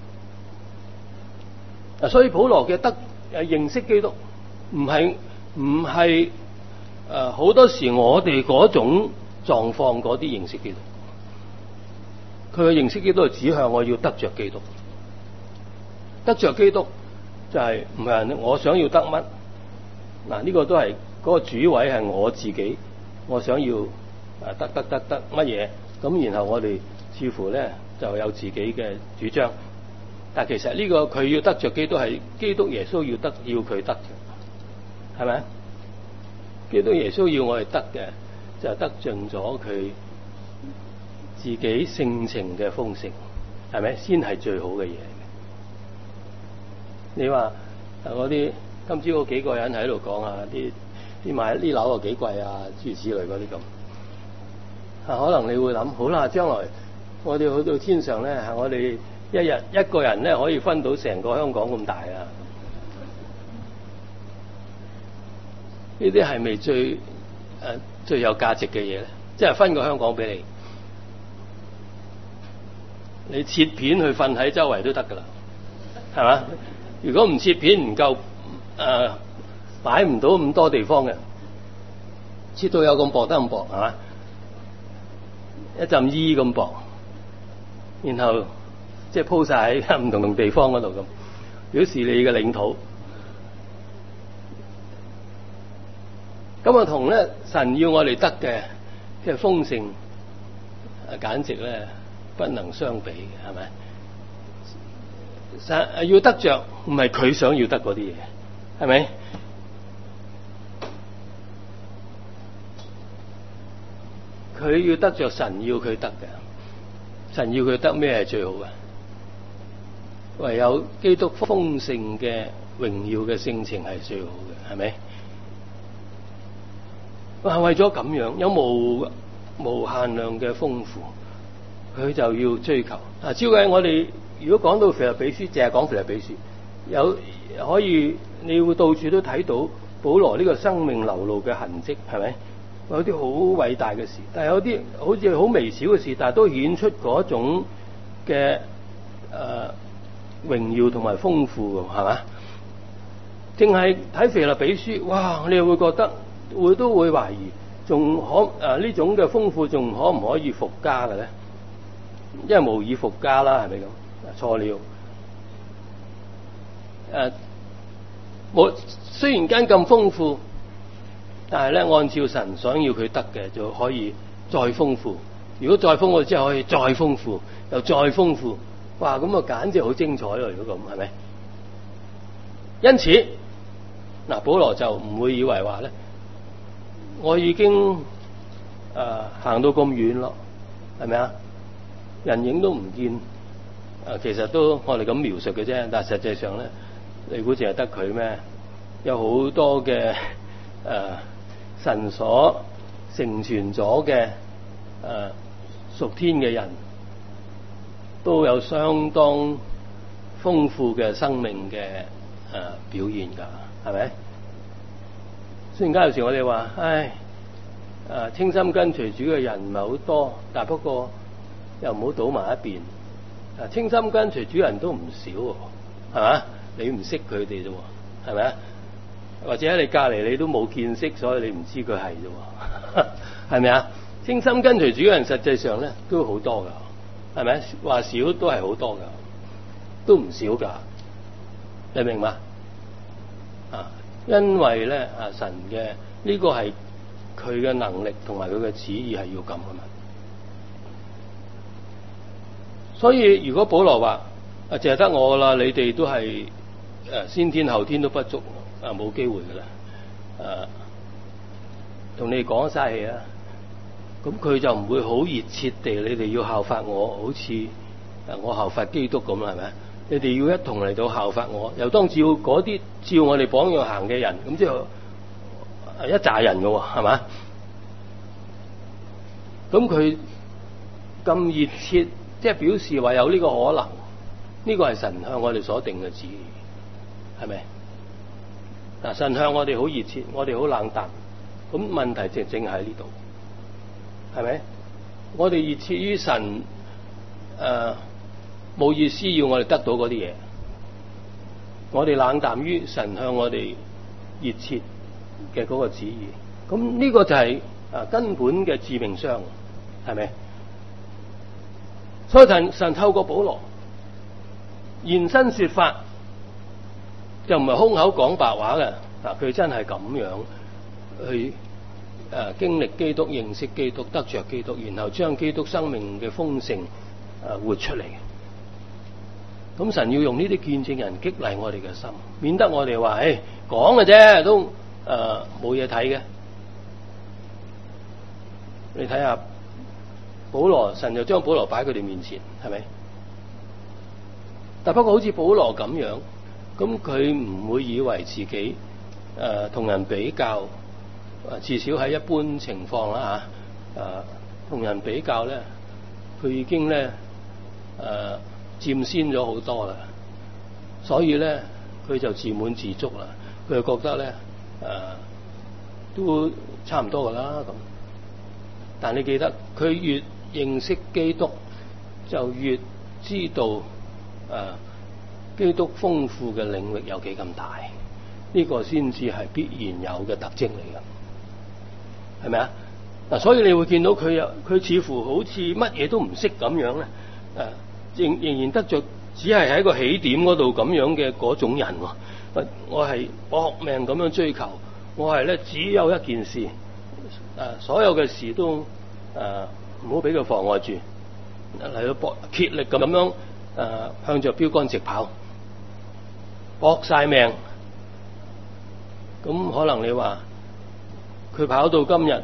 啊，所以保羅嘅得誒認識基督，唔係唔係誒好多時我哋嗰種狀況嗰啲認識基督，佢嘅認識基督係指向我要得着基督，得着基督就係唔係我想要得乜嗱？呢個都係嗰個主位係我自己，我想要誒得得得得乜嘢咁，然後我哋似乎咧就有自己嘅主張，但其實呢個佢要得着基督係基督耶穌要得要佢得嘅，係咪？基督耶穌要我哋得嘅就係得盡咗佢自己性情嘅豐盛，係咪先係最好嘅嘢？你話嗰啲今朝嗰幾個人喺度講啊，啲啲買啲樓啊幾貴啊，諸如此類嗰啲咁啊，可能你會諗好啦，將來我哋去到天上咧，我哋一日一個人咧可以分到成個香港咁大啊！呢啲係咪最誒、呃、最有價值嘅嘢咧？即係分個香港俾你，你切片去瞓喺周圍都得噶啦，係嘛？如果唔切片唔夠誒，擺唔到咁多地方嘅，切到有咁薄得咁薄，係嘛？一浸衣咁薄，然後即係鋪晒喺唔同同地方嗰度咁，表示你嘅領土。咁啊，同咧神要我哋得嘅嘅豐盛，啊簡直咧不能相比嘅，係咪？神要得着，唔係佢想要得嗰啲嘢，係咪？佢要得着神要佢得嘅，神要佢得咩係最好嘅？唯有基督豐盛嘅榮耀嘅性情係最好嘅，係咪？哇！為咗咁樣有無無限量嘅豐富，佢就要追求。啊，照計我哋如果講到腓立比書，淨係講腓立比書，有可以你會到處都睇到保羅呢個生命流露嘅痕跡，係咪？有啲好偉大嘅事，但係有啲好似好微小嘅事，但係都顯出嗰種嘅誒榮耀同埋豐富，係嘛？淨係睇腓立比書，哇！你又會覺得會都會懷疑，仲可誒呢、呃、種嘅豐富仲可唔可以復加嘅咧？因為無以復加啦，係咪咁？錯了。誒、呃，我雖然間咁豐富，但係咧按照神想要佢得嘅，就可以再豐富。如果再豐富之後，可以再豐富，又再豐富。哇！咁啊，簡直好精彩咯！如果咁，係咪？因此，嗱、呃，保羅就唔會以為話咧，我已經誒、呃、行到咁遠咯，係咪啊？人影都唔見，誒、呃，其實都我哋咁描述嘅啫。但係實際上咧，你估淨係得佢咩？有好多嘅誒、呃、神所成全咗嘅誒屬天嘅人，都有相當豐富嘅生命嘅誒、呃、表現㗎，係咪？雖然間有時我哋話，唉，誒、啊、清心跟隨主嘅人唔係好多，但不過又唔好倒埋一邊。啊，清心跟隨主人都唔少喎，係嘛？你唔識佢哋啫喎，係咪啊？或者喺你隔離你都冇見識，所以你唔知佢係啫喎，係咪啊？清心跟隨主嘅人實際上咧都好多㗎，係咪？話少都係好多㗎，都唔少㗎，你明嘛？啊，因為咧啊神嘅呢個係佢嘅能力同埋佢嘅旨意係要咁㗎嘛。所以如果保羅話啊，淨係得我啦，你哋都係誒先天後天都不足啊，冇機會㗎啦，誒同你講嘥氣啊，咁佢就唔會好熱切地，你哋要效法我，好似誒我效法基督咁啦，係咪？你哋要一同嚟到效法我，又當照嗰啲照我哋榜樣行嘅人，咁即係一紮人㗎喎，係嘛？咁佢咁熱切。即係表示話有呢個可能，呢個係神向我哋所定嘅旨意，係咪？嗱，神向我哋好熱切，我哋好冷淡，咁問題正正喺呢度，係咪？我哋熱切於神，誒冇意思要我哋得到嗰啲嘢，我哋冷淡於神向我哋熱切嘅嗰個旨意，咁呢個就係啊根本嘅致命傷，係咪？所以神神透過保羅現身說法，就唔係空口講白話嘅。嗱，佢真係咁樣去誒、呃、經歷基督、認識基督、得着基督，然後將基督生命嘅豐盛誒、呃、活出嚟。咁神要用呢啲見證人激勵我哋嘅心，免得我哋話誒講嘅啫，都誒冇嘢睇嘅。你睇下。保羅神就將保羅擺喺佢哋面前，係咪？但不過好似保羅咁樣，咁佢唔會以為自己誒同、呃、人比較，誒至少喺一般情況啦嚇，誒、呃、同人比較咧，佢已經咧誒佔先咗好多啦，所以咧佢就自滿自足啦，佢就覺得咧誒、呃、都差唔多噶啦咁。但你記得佢越認識基督，就越知道誒、呃、基督豐富嘅領域有幾咁大，呢、這個先至係必然有嘅特徵嚟嘅，係咪啊？嗱，所以你會見到佢有佢似乎好似乜嘢都唔識咁樣咧，誒、呃、仍仍然得着，只係喺一個起點嗰度咁樣嘅嗰種人喎。我係搏命咁樣追求，我係咧只有一件事，誒、呃、所有嘅事都誒。呃唔好俾佢妨礙住，嚟到搏竭力咁樣誒、呃，向着標杆直跑，搏晒命。咁可能你話佢跑到今日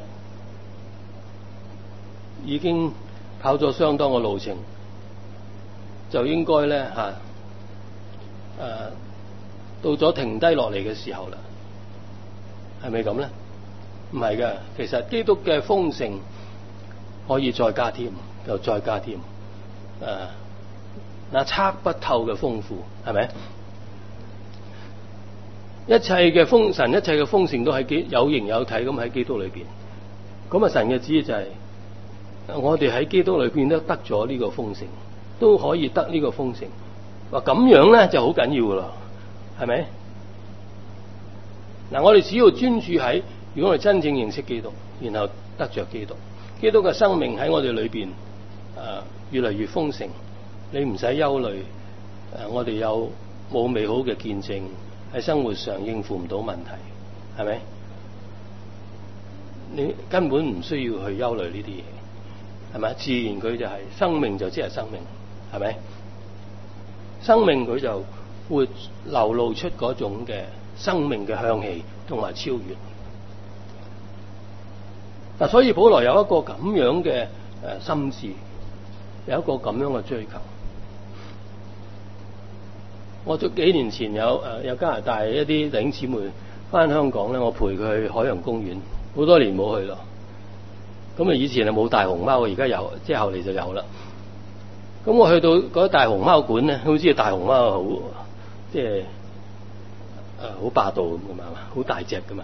已經跑咗相當嘅路程，就應該咧吓誒，到咗停低落嚟嘅時候啦，係咪咁咧？唔係嘅，其實基督嘅豐盛。可以再加添，又再加添，誒、呃，那測不透嘅豐富，係咪？一切嘅豐神，一切嘅豐盛都喺基有形有體咁喺基督裏邊。咁啊，神嘅旨意就係、是，我哋喺基督裏邊都得咗呢個豐盛，都可以得呢個豐盛。話咁樣咧就好緊要噶啦，係咪？嗱，我哋只要專注喺，如果我哋真正認識基督，然後得着基督。基督嘅生命喺我哋裏邊，誒、呃、越嚟越豐盛，你唔使憂慮。誒、呃，我哋有冇美好嘅見證喺生活上應付唔到問題，係咪？你根本唔需要去憂慮呢啲嘢，係咪？自然佢就係、是、生命就即係生命，係咪？生命佢就會流露出嗰種嘅生命嘅香氣同埋超越。嗱，所以保羅有一個咁樣嘅誒心志，有一個咁樣嘅追求。我早幾年前有誒有加拿大一啲弟兄姊妹翻香港咧，我陪佢去海洋公園，好多年冇去咯。 咁啊以前係冇大熊貓，而家有，即係後嚟就有啦。咁我去到嗰大熊貓館咧，好似大熊貓好即係誒好霸道咁噶嘛，好大隻噶嘛。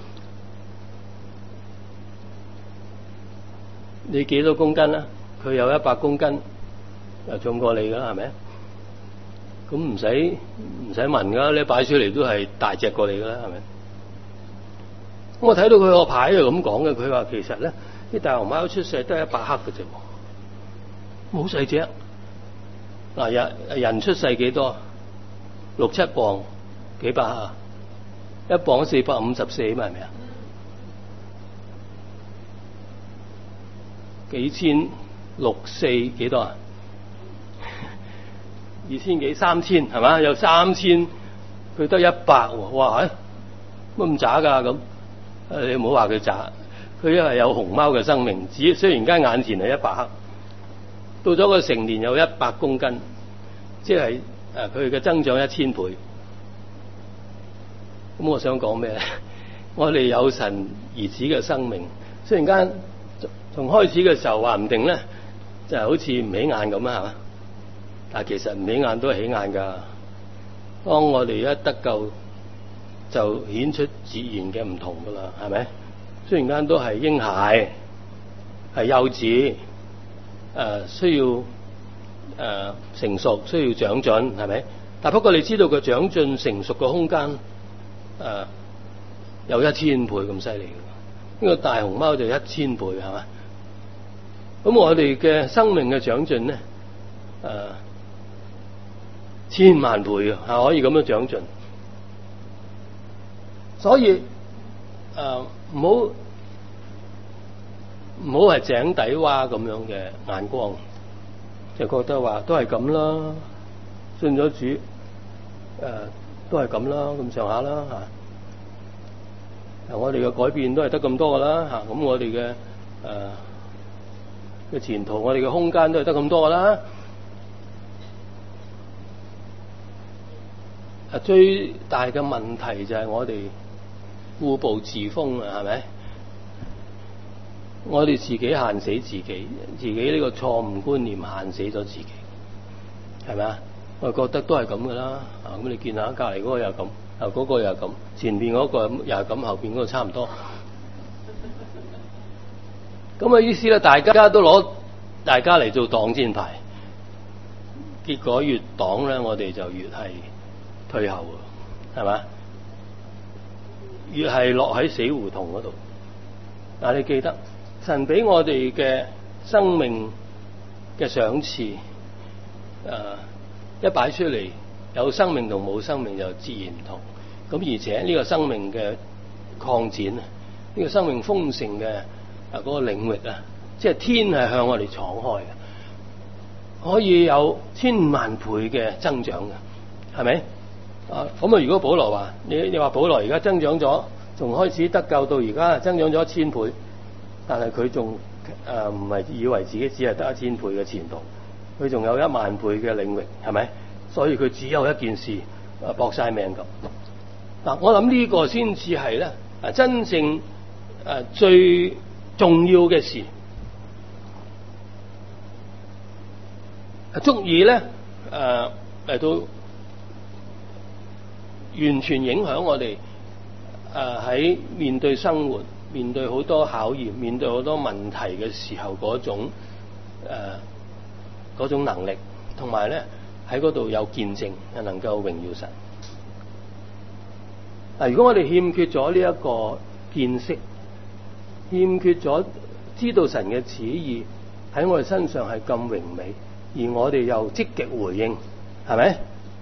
你幾多公斤啦？佢有一百公斤，就重過你噶啦，係咪？咁唔使唔使問噶，你擺出嚟都係大隻過你噶啦，係咪？我睇到佢個牌就咁講嘅，佢話其實咧啲大熊貓出世都係一百克嘅啫，好細隻。嗱人人出世幾多？六七磅，幾百克？一磅四百五十四嘛，係咪啊？幾千六四幾多啊？二千幾三千係嘛？有三千，佢得一百喎！哇，乜咁渣㗎咁？誒，你唔好話佢渣，佢因為有熊貓嘅生命，只雖然間眼前係一百克，到咗個成年有一百公斤，即係誒佢嘅增長一千倍。咁我想講咩咧？我哋有神兒子嘅生命，雖然間從開始嘅時候話唔定咧，就係好似唔起眼咁啊，係嘛？但係其實唔起眼都係起眼㗎。當我哋一得救，就顯出自然嘅唔同㗎啦，係咪？雖然間都係嬰孩，係幼稚，誒、呃、需要誒、呃、成熟，需要長進，係咪？但不過你知道佢長進成熟嘅空間誒、呃、有一千倍咁犀利㗎。呢個大熊貓就一千倍，係嘛？咁我哋嘅生命嘅長進咧，誒、呃、千萬倍啊，係可以咁樣長進。所以誒唔好唔好係井底蛙咁樣嘅眼光，就覺得話都係咁啦，信咗主誒、呃、都係咁啦，咁上下啦嚇。我哋嘅改變都係得咁多噶啦嚇，咁我哋嘅誒嘅前途，我哋嘅空間都係得咁多噶啦。啊，最大嘅問題就係我哋固步自封啊，係咪？我哋自己限死自己，自己呢個錯誤觀念限死咗自己，係咪啊？我覺得都係咁噶啦，啊咁你見下隔離嗰個又咁，啊嗰個又咁，前邊嗰個又係咁，後邊嗰個差唔多。咁嘅意思咧，大家都攞大家嚟做擋箭牌，結果越擋咧，我哋就越係退後，係嘛？越係落喺死胡同嗰度。但係你記得，神俾我哋嘅生命嘅賞賜，誒、呃、一擺出嚟，有生命同冇生命就自然唔同。咁而且呢個生命嘅擴展啊，呢個生命豐盛嘅啊嗰個領域啊，即係天係向我哋敞開嘅，可以有千萬倍嘅增長嘅，係咪？啊，咁啊！如果保羅話你你話保羅而家增長咗，從開始得救到而家增長咗一千倍，但係佢仲誒唔係以為自己只係得一千倍嘅前途，佢仲有一萬倍嘅領域，係咪？所以佢只有一件事誒搏晒命咁。嗱，我諗呢個先至係咧誒真正誒最重要嘅事，足以咧誒嚟到完全影響我哋誒喺面對生活、面對好多考驗、面對好多問題嘅時候嗰種誒嗰種能力，同埋咧喺嗰度有見證，係能夠榮耀神。嗱，如果我哋欠缺咗呢一個見識，欠缺咗知道神嘅旨意喺我哋身上係咁榮美，而我哋又積極回應，係咪？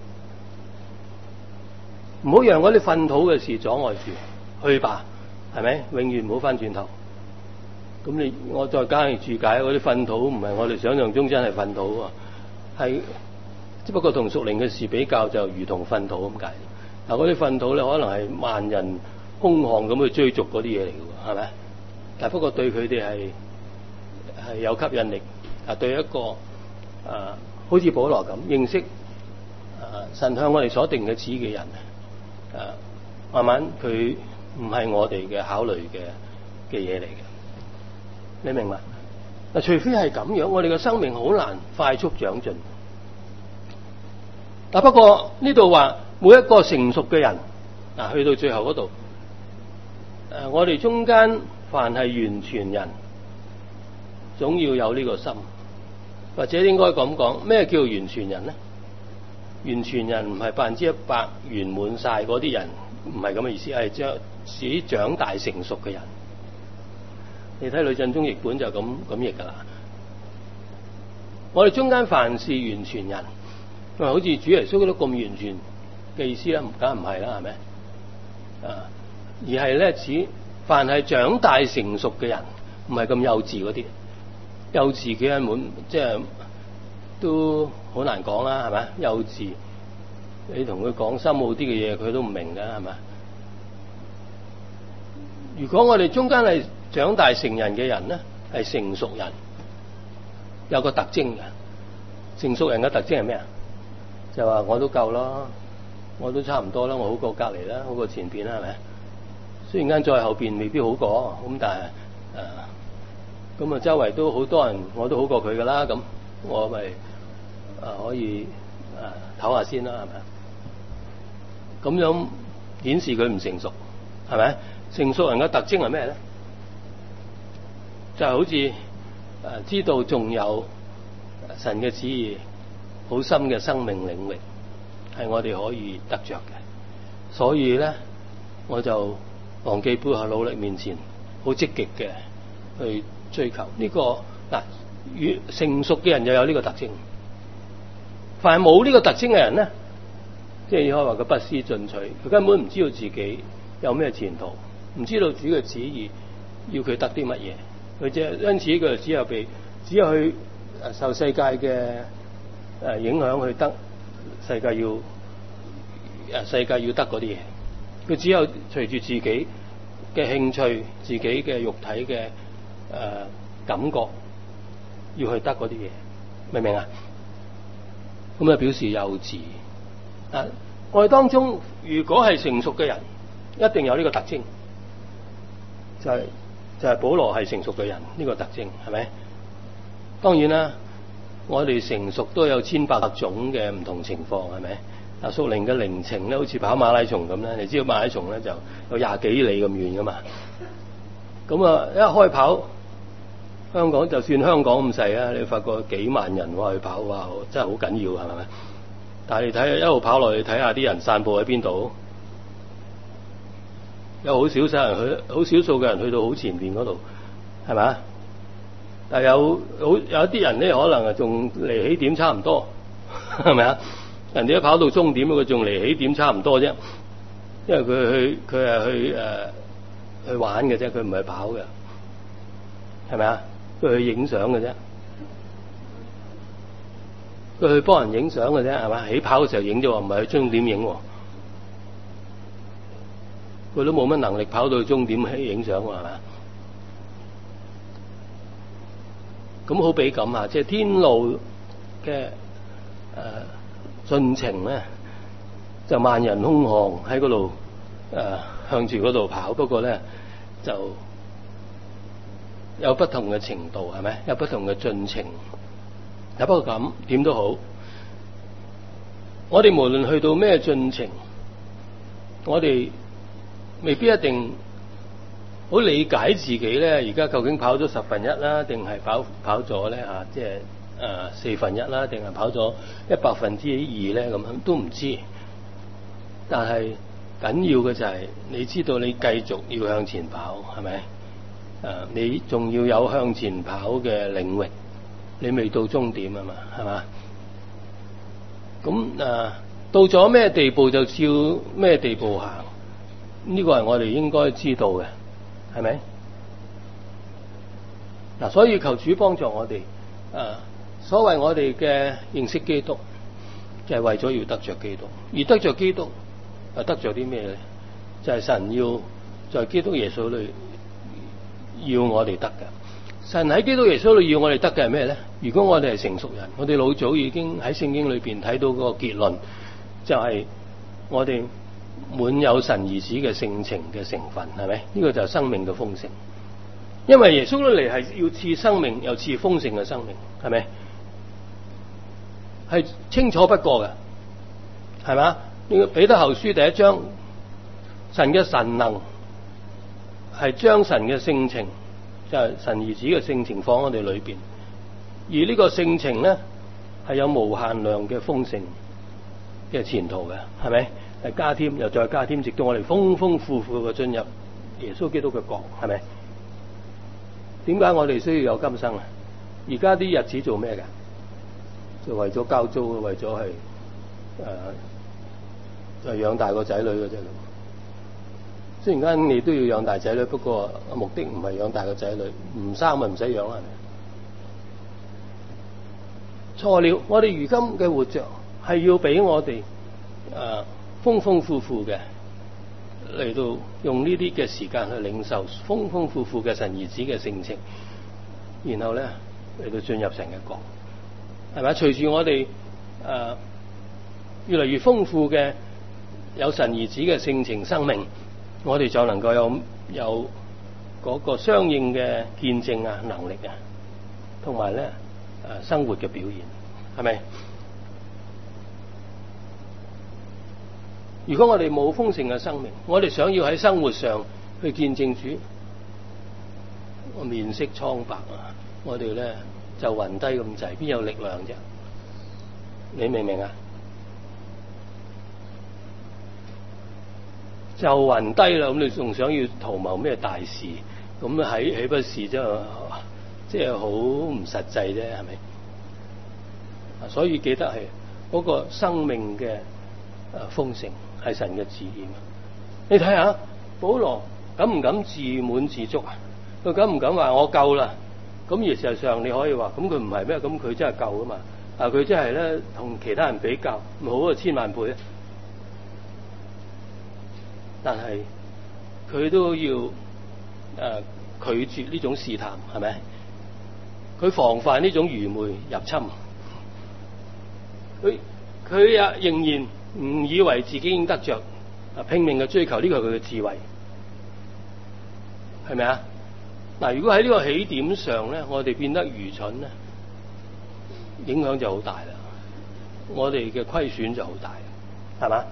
唔好讓嗰啲糞土嘅事阻礙住，去吧，係咪？永遠唔好翻轉頭。咁你我再加以注解，嗰啲糞土唔係我哋想象中真係糞土啊，係只不過同屬靈嘅事比較，就如同糞土咁解。嗱，嗰啲糞土咧，可能係萬人空巷咁去追逐嗰啲嘢嚟嘅，係咪？但不過對佢哋係係有吸引力。啊，對一個啊，好似保羅咁認識啊神向我哋所定嘅旨嘅人。誒、啊，慢慢佢唔係我哋嘅考慮嘅嘅嘢嚟嘅。 你明嘛？嗱，除非係咁樣，我哋嘅生命好難快速長進。嗱，不過呢度話每一個成熟嘅人，嗱，去到最後嗰度，誒，我哋中間凡係完全人，總要有呢個心，或者應該咁講，咩叫完全人呢？完全人唔係百分之一百圓滿晒嗰啲人，唔係咁嘅意思，係將自己長大成熟嘅人。你睇呂振中譯本就咁咁譯噶啦。我哋中間凡是完全人，好似主耶穌都咁完全嘅意思啦，梗係唔係啦，係咪？啊，而係咧指凡係長大成熟嘅人，唔係咁幼稚嗰啲。幼稚嘅人滿，即係都好難講啦，係咪？幼稚，你同佢講深奧啲嘅嘢，佢都唔明㗎，係咪？如果我哋中間係長大成人嘅人咧，係成熟人，有個特徵嘅。成熟人嘅特徵係咩啊？就話我都夠咯，我都差唔多啦，我好過隔離啦，好過前邊啦，係咪？雖然間再後邊未必好過，咁但係誒，咁啊周圍都好多人，我都好過佢噶啦，咁我咪誒、呃、可以誒唞下先啦，係咪？咁樣顯示佢唔成熟，係咪？成熟人嘅特徵係咩咧？就係、是、好似誒、呃、知道仲有神嘅旨意，好深嘅生命領域係我哋可以得着嘅，所以咧我就忘記背後努力面前，好積極嘅去追求呢、這個嗱。越成熟嘅人就有呢個特徵，凡係冇呢個特徵嘅人咧，即係可以話佢不思進取，佢根本唔知道自己有咩前途，唔知道主嘅旨意要佢得啲乜嘢，佢即係因此佢只有被只有去受世界嘅誒影響去得世界要誒世界要得嗰啲嘢，佢只有隨住自己嘅興趣、自己嘅肉體嘅誒、呃、感覺要去得嗰啲嘢，明唔明啊？咁啊表示幼稚啊！我哋當中如果係成熟嘅人，一定有呢個特徵，就係、是、就係、是、保羅係成熟嘅人呢、這個特徵，係咪？當然啦，我哋成熟都有千百種嘅唔同情況，係咪？啊，屬靈嘅靈程咧，好似跑馬拉松咁咧，你知道馬拉松咧就有廿幾里咁遠噶嘛。咁啊，一開跑，香港就算香港咁細啊，你發覺幾萬人哇去跑，哇，真係好緊要，係咪？但係你睇一路跑落去，睇下啲人散佈喺邊度，有好少數人去，好少數嘅人去到好前邊嗰度，係咪？但係有好有啲人咧，可能啊仲離起點差唔多，係咪啊？人哋一跑到終點，佢仲離起點差唔多啫，因為佢去佢係去誒、呃、去玩嘅啫，佢唔係跑嘅，係咪啊？佢去影相嘅啫，佢去幫人影相嘅啫，係嘛？起跑嘅時候影啫，唔係去終點影，佢都冇乜能力跑到終點去影相，係嘛？咁好比咁啊，即係天路嘅誒進程咧，就萬人空巷喺嗰度誒向住嗰度跑，不過咧就有不同嘅程度，係咪？有不同嘅進程。不過咁點都好，我哋無論去到咩進程，我哋未必一定好理解自己咧。而家究竟跑咗十分一啦，定係跑跑咗咧啊？即係誒四分一啦，定係跑咗一百分之二咧？咁樣都唔知。但係緊要嘅就係你知道你繼續要向前跑，係咪？誒，你仲要有向前跑嘅領域，你未到終點啊嘛，係嘛？咁誒，到咗咩地步就照咩地步行，呢個係我哋應該知道嘅，係咪？嗱，所以求主幫助我哋。誒，所謂我哋嘅認識基督，就係為咗要得着基督，而得着基督，誒得着啲咩咧？就係神要在基督耶穌裏。要我哋得嘅，神喺基督耶穌裏要我哋得嘅係咩咧？如果我哋係成熟人，我哋老早已經喺聖經裏邊睇到嗰個結論，就係、是、我哋滿有神兒子嘅性情嘅成分，係咪？呢、這個就係生命嘅豐盛。 因為耶穌都嚟係要賜生命，又賜豐盛嘅生命，係咪？係清楚不過嘅，係嘛？呢個彼得後書第一章，神嘅神能係將神嘅性情，就係、是、神兒子嘅性情放喺我哋裏邊，而呢個性情咧係有無限量嘅豐盛嘅前途嘅，係咪？係加添又再加添，直到我哋豐豐富富嘅進入耶穌基督嘅國，係咪？點解我哋需要有今生啊？而家啲日子做咩嘅？就為咗交租，為咗係誒，就養大個仔女嘅啫。雖然間你都要養大仔女，不過目的唔係養大個仔女，唔生咪唔使養啦。錯了，我哋如今嘅活着係要俾我哋誒豐豐富富嘅嚟到用呢啲嘅時間去領受豐豐富富嘅神兒子嘅性情，然後咧嚟到進入神嘅國。係咪？隨住我哋誒、呃、越嚟越豐富嘅有神兒子嘅性情生命，我哋就能夠有有嗰個相應嘅見證啊、能力啊，同埋咧誒生活嘅表現，係咪？如果我哋冇豐盛嘅生命，我哋想要喺生活上去見證主，我面色蒼白啊！我哋咧就暈低咁滯，邊有力量啫？你明唔明啊？就暈低啦，咁你仲想要圖謀咩大事？咁喺豈不是即係即係好唔實際啫？係咪？所以記得係嗰個生命嘅誒豐盛係神嘅旨意。你睇下保羅敢唔敢自滿自足啊？佢敢唔敢話我夠啦？咁而事實上你可以話，咁佢唔係咩？咁佢真係夠噶嘛？啊，佢真係咧同其他人比較，唔好過千萬倍啊！但係佢都要誒、呃、拒絕呢種試探，係咪？佢防範呢種愚昧入侵，佢佢啊仍然唔以為自己已經得着，啊拼命嘅追求，呢個係佢嘅智慧，係咪啊？嗱，如果喺呢個起點上咧，我哋變得愚蠢咧，影響就好大啦。我哋嘅虧損就好大，係嘛？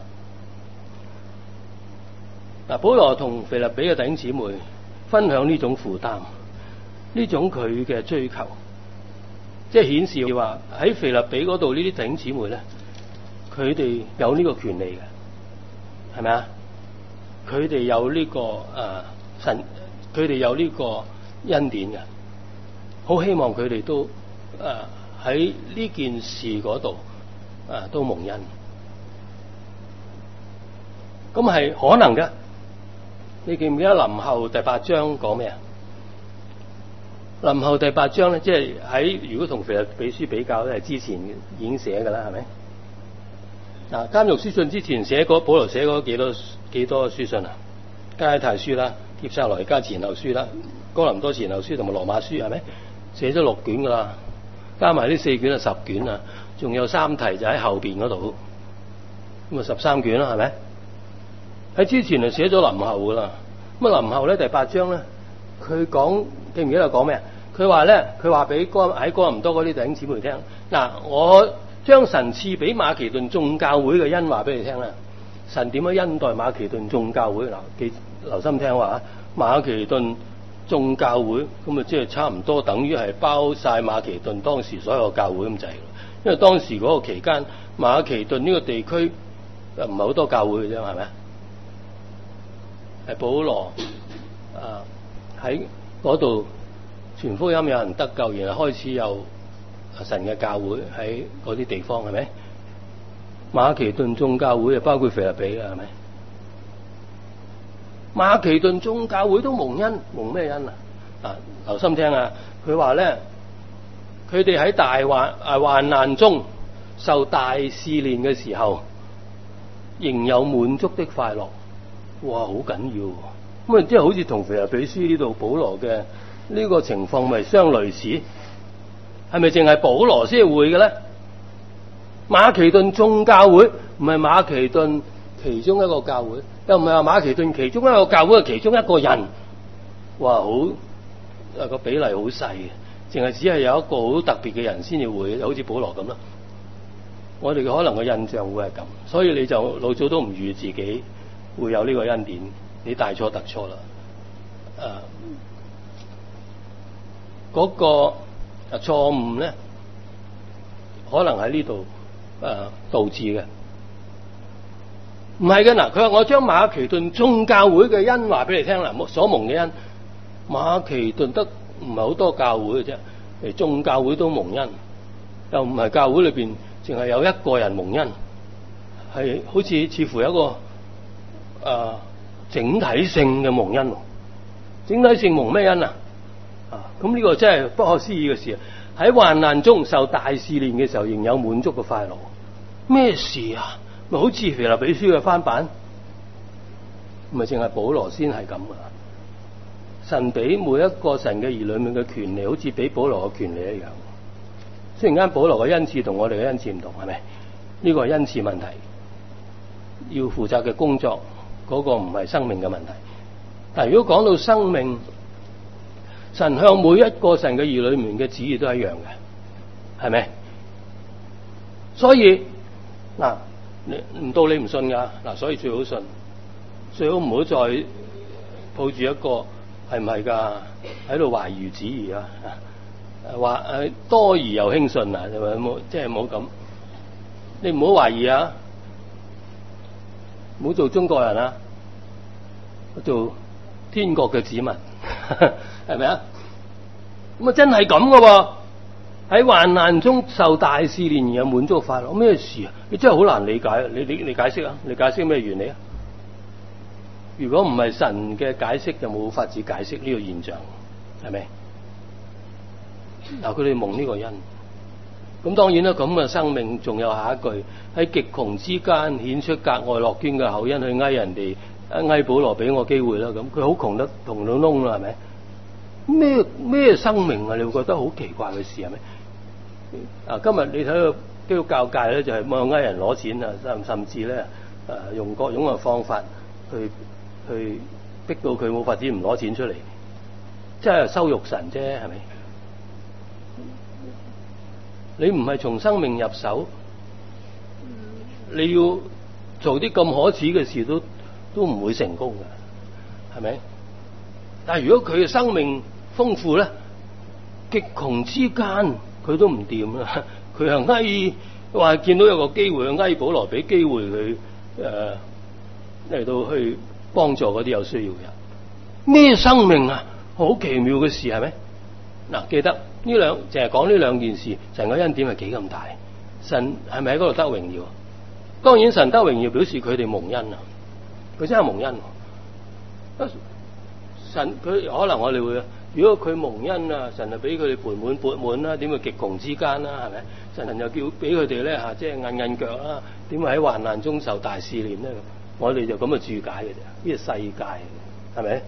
嗱，保羅同腓立比嘅弟兄姊妹分享呢種負擔，呢種佢嘅追求，即係顯示話喺腓立比嗰度呢啲弟兄姊妹咧，佢哋有呢個權利嘅，係咪啊？佢哋有呢個誒神，佢哋有呢個恩典嘅，好希望佢哋都誒喺呢件事嗰度誒都蒙恩，咁係可能嘅。你記唔記得林後第八章講咩啊？林後第八章咧，即係喺如果同腓立比書比較咧，係之前已經寫噶啦，係咪？嗱，監獄書信之前寫過，保羅寫過幾多幾多書信啊？加拉太書啦、帖撒羅尼迦前後書啦、哥林多前後書同埋羅馬書，係咪？寫咗六卷噶啦，加埋呢四卷啊十卷啊，仲有三題就喺後邊嗰度，咁啊十三卷啦，係咪？喺之前就寫咗林後噶啦，咁啊林後咧第八章咧，佢講記唔記得講咩啊？佢話咧，佢話俾哥喺哥林多嗰啲弟兄姊妹聽，嗱，我將神賜俾馬其頓眾教會嘅恩話俾你聽啦。神點樣恩待馬其頓眾教會？嗱，記留心聽話啊！馬其頓眾教會咁啊，即係差唔多等於係包晒馬其頓當時所有教會咁滯。因為當時嗰個期間，馬其頓呢個地區唔係好多教會嘅啫，係咪？係保羅啊喺嗰度傳福音，有人得救，然後開始有神嘅教會喺嗰啲地方，係咪？馬其頓眾教會啊，包括腓立比啦，係咪？馬其頓眾教會都蒙恩，蒙咩恩啊？啊，留心聽啊！佢話咧，佢哋喺大患啊患難中受大試煉嘅時候，仍有滿足的快樂。哇，好緊要咁啊！即係好似同腓立比書呢度保羅嘅呢個情況，咪相類似？係咪淨係保羅先會嘅咧？馬其頓眾教會唔係馬其頓其中一個教會，又唔係話馬其頓其中一個教會嘅其中一個人。哇，好誒個比例好細嘅，淨係只係有一個好特別嘅人先至會，好似保羅咁啦。我哋嘅可能個印象會係咁，所以你就老早都唔預自己會有呢個恩典，你大錯特錯啦。誒、呃，嗰、那個誒錯誤咧，可能喺呢度誒導致嘅。唔係嘅嗱，佢話我將馬其頓眾教會嘅恩話俾你聽啦，所蒙嘅恩。馬其頓得唔係好多教會嘅啫，誒眾教會都蒙恩，又唔係教會裏邊淨係有一個人蒙恩，係好似似乎有一個誒、呃、整體性嘅蒙恩。整體性蒙咩恩啊？啊，咁呢個真係不可思議嘅事。喺患難中受大試煉嘅時候，仍有滿足嘅快樂。咩事啊？咪好似腓立比書嘅翻版，唔係淨係保羅先係咁噶。神俾每一個神嘅兒女裏面嘅權利，好似俾保羅嘅權利一樣。雖然間保羅嘅恩賜同我哋嘅恩賜唔同，係咪？呢個係恩賜問題，要負責嘅工作嗰個唔係生命嘅問題。但係如果講到生命，神向每一個神嘅兒女裏面嘅旨意都係一樣嘅，係咪？所以嗱，你唔到你唔信噶嗱，所以最好信，最好唔好再抱住一個係唔係噶喺度懷疑旨意啊，話誒多疑又輕信啊，有冇即係冇咁？你唔好懷疑啊，唔好做中國人啊，做天國嘅子民，係咪啊？咁啊真係咁噶喎！喺患難中受大試煉而有滿足快樂，咩事啊？你真係好難理解，你你你解釋啊？你解釋咩原理啊？如果唔係神嘅解釋，就冇法子解釋呢個現象，係咪？嗱，佢哋蒙呢個恩，咁當然啦，咁嘅生命仲有下一句，喺極窮之間顯出格外樂捐嘅厚恩，去哀人哋，哀保羅俾我機會啦。咁佢好窮得窮到窿啦，係咪？咩咩生命啊？你會覺得好奇怪嘅事係咪？啊，今日你睇到基督教界咧，就係望哀人攞錢啊，甚甚至咧誒用各種嘅方法去去逼到佢冇法子唔攞錢出嚟，即係羞辱神啫，係咪？你唔係從生命入手，你要做啲咁可恥嘅事都都唔會成功嘅，係咪？但係如果佢嘅生命豐富咧，極窮之間佢都唔掂啦，佢係翳話見到有個機會，翳保羅俾機會佢誒嚟到去幫助嗰啲有需要嘅人。咩生命啊？好奇妙嘅事，係咪？嗱，記得呢兩淨係講呢兩件事，神嘅恩典係幾咁大？神係咪喺嗰度得榮耀？當然神得榮耀表示佢哋蒙恩啊，佢真係蒙恩。神佢可能我哋會，如果佢蒙恩啊，神就俾佢哋盆滿缽滿啦，點會極窮之間啦？係咪？神又叫俾佢哋咧嚇，即係韌韌腳啦，點會喺患難中受大試煉咧？我哋就咁嘅注解嘅啫，呢個世界係咪？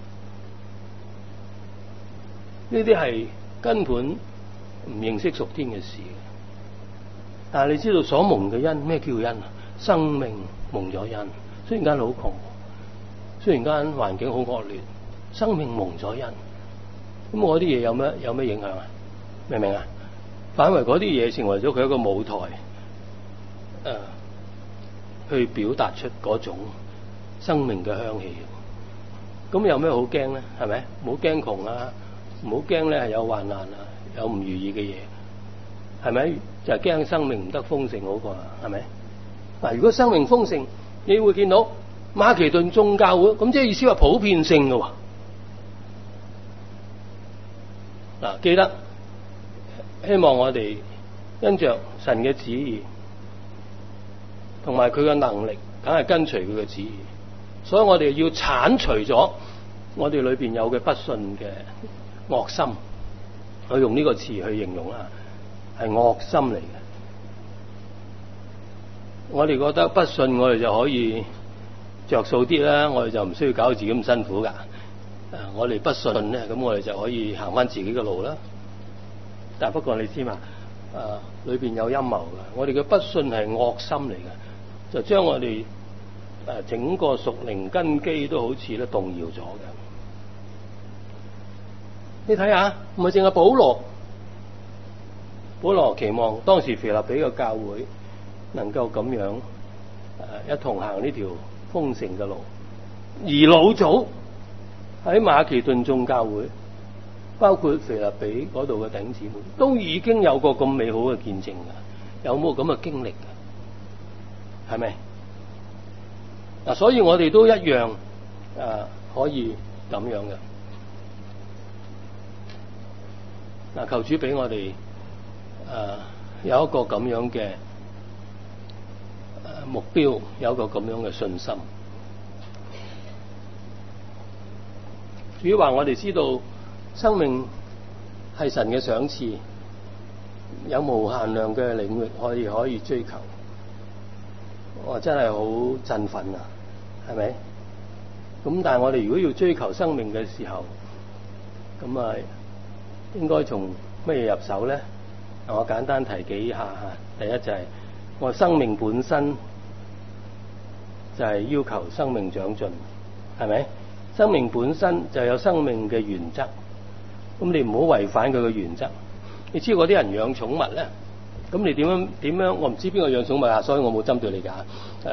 呢啲係根本唔認識屬天嘅事，但係你知道所蒙嘅恩，咩叫恩啊？生命蒙咗恩，雖然間好窮，雖然間環境好惡劣，生命蒙咗恩，咁我啲嘢有咩有咩影響啊？明唔明啊？反為嗰啲嘢成為咗佢一個舞台，誒、呃，去表達出嗰種生命嘅香氣。咁有咩好驚咧？係咪？唔好驚窮啊！唔好驚咧，係有患難啊，有唔如意嘅嘢，係咪？就係、是、驚生命唔得豐盛好過啦，係咪？嗱，如果生命豐盛，你會見到馬其頓眾教會，咁即係意思話普遍性嘅喎。嗱，記得希望我哋因着神嘅旨意，同埋佢嘅能力，梗係跟隨佢嘅旨意。所以我哋要剷除咗我哋裏邊有嘅不信嘅惡心，我用呢個詞去形容啦，係惡心嚟嘅。我哋覺得不信，我哋就可以着數啲啦，我哋就唔需要搞到自己咁辛苦噶。誒，我哋不信咧，咁我哋就可以行翻自己嘅路啦。但係不過你知嘛？誒，裏邊有陰謀嘅。我哋嘅不信係惡心嚟嘅，就將我哋誒整個屬靈根基都好似咧動搖咗嘅。 你睇下，唔係淨係保羅，保羅期望當時腓立比嘅教會能夠咁樣誒一同行呢條豐盛嘅路，而老早喺馬其頓眾教會，包括腓立比嗰度嘅弟兄姊妹，都已經有個咁美好嘅見證㗎，有冇咁嘅經歷㗎？係咪？嗱，所以我哋都一樣誒、呃、可以咁樣嘅。嗱，求主俾我哋誒、呃、有一個咁樣嘅誒目標，有一個咁樣嘅信心。主話我哋知道生命係神嘅賞賜，有無限量嘅領域可以可以追求。我真係好振奮啊，係咪？咁但係我哋如果要追求生命嘅時候，咁啊應該從乜嘢入手咧？我簡單提幾下吓。第一就係我生命本身就係要求生命長進，係咪？生命本身就有生命嘅原則，咁你唔好違反佢嘅原則。你知嗰啲人養寵物咧？咁你點樣點樣？我唔知邊個養寵物啊，所以我冇針對你㗎。誒、呃，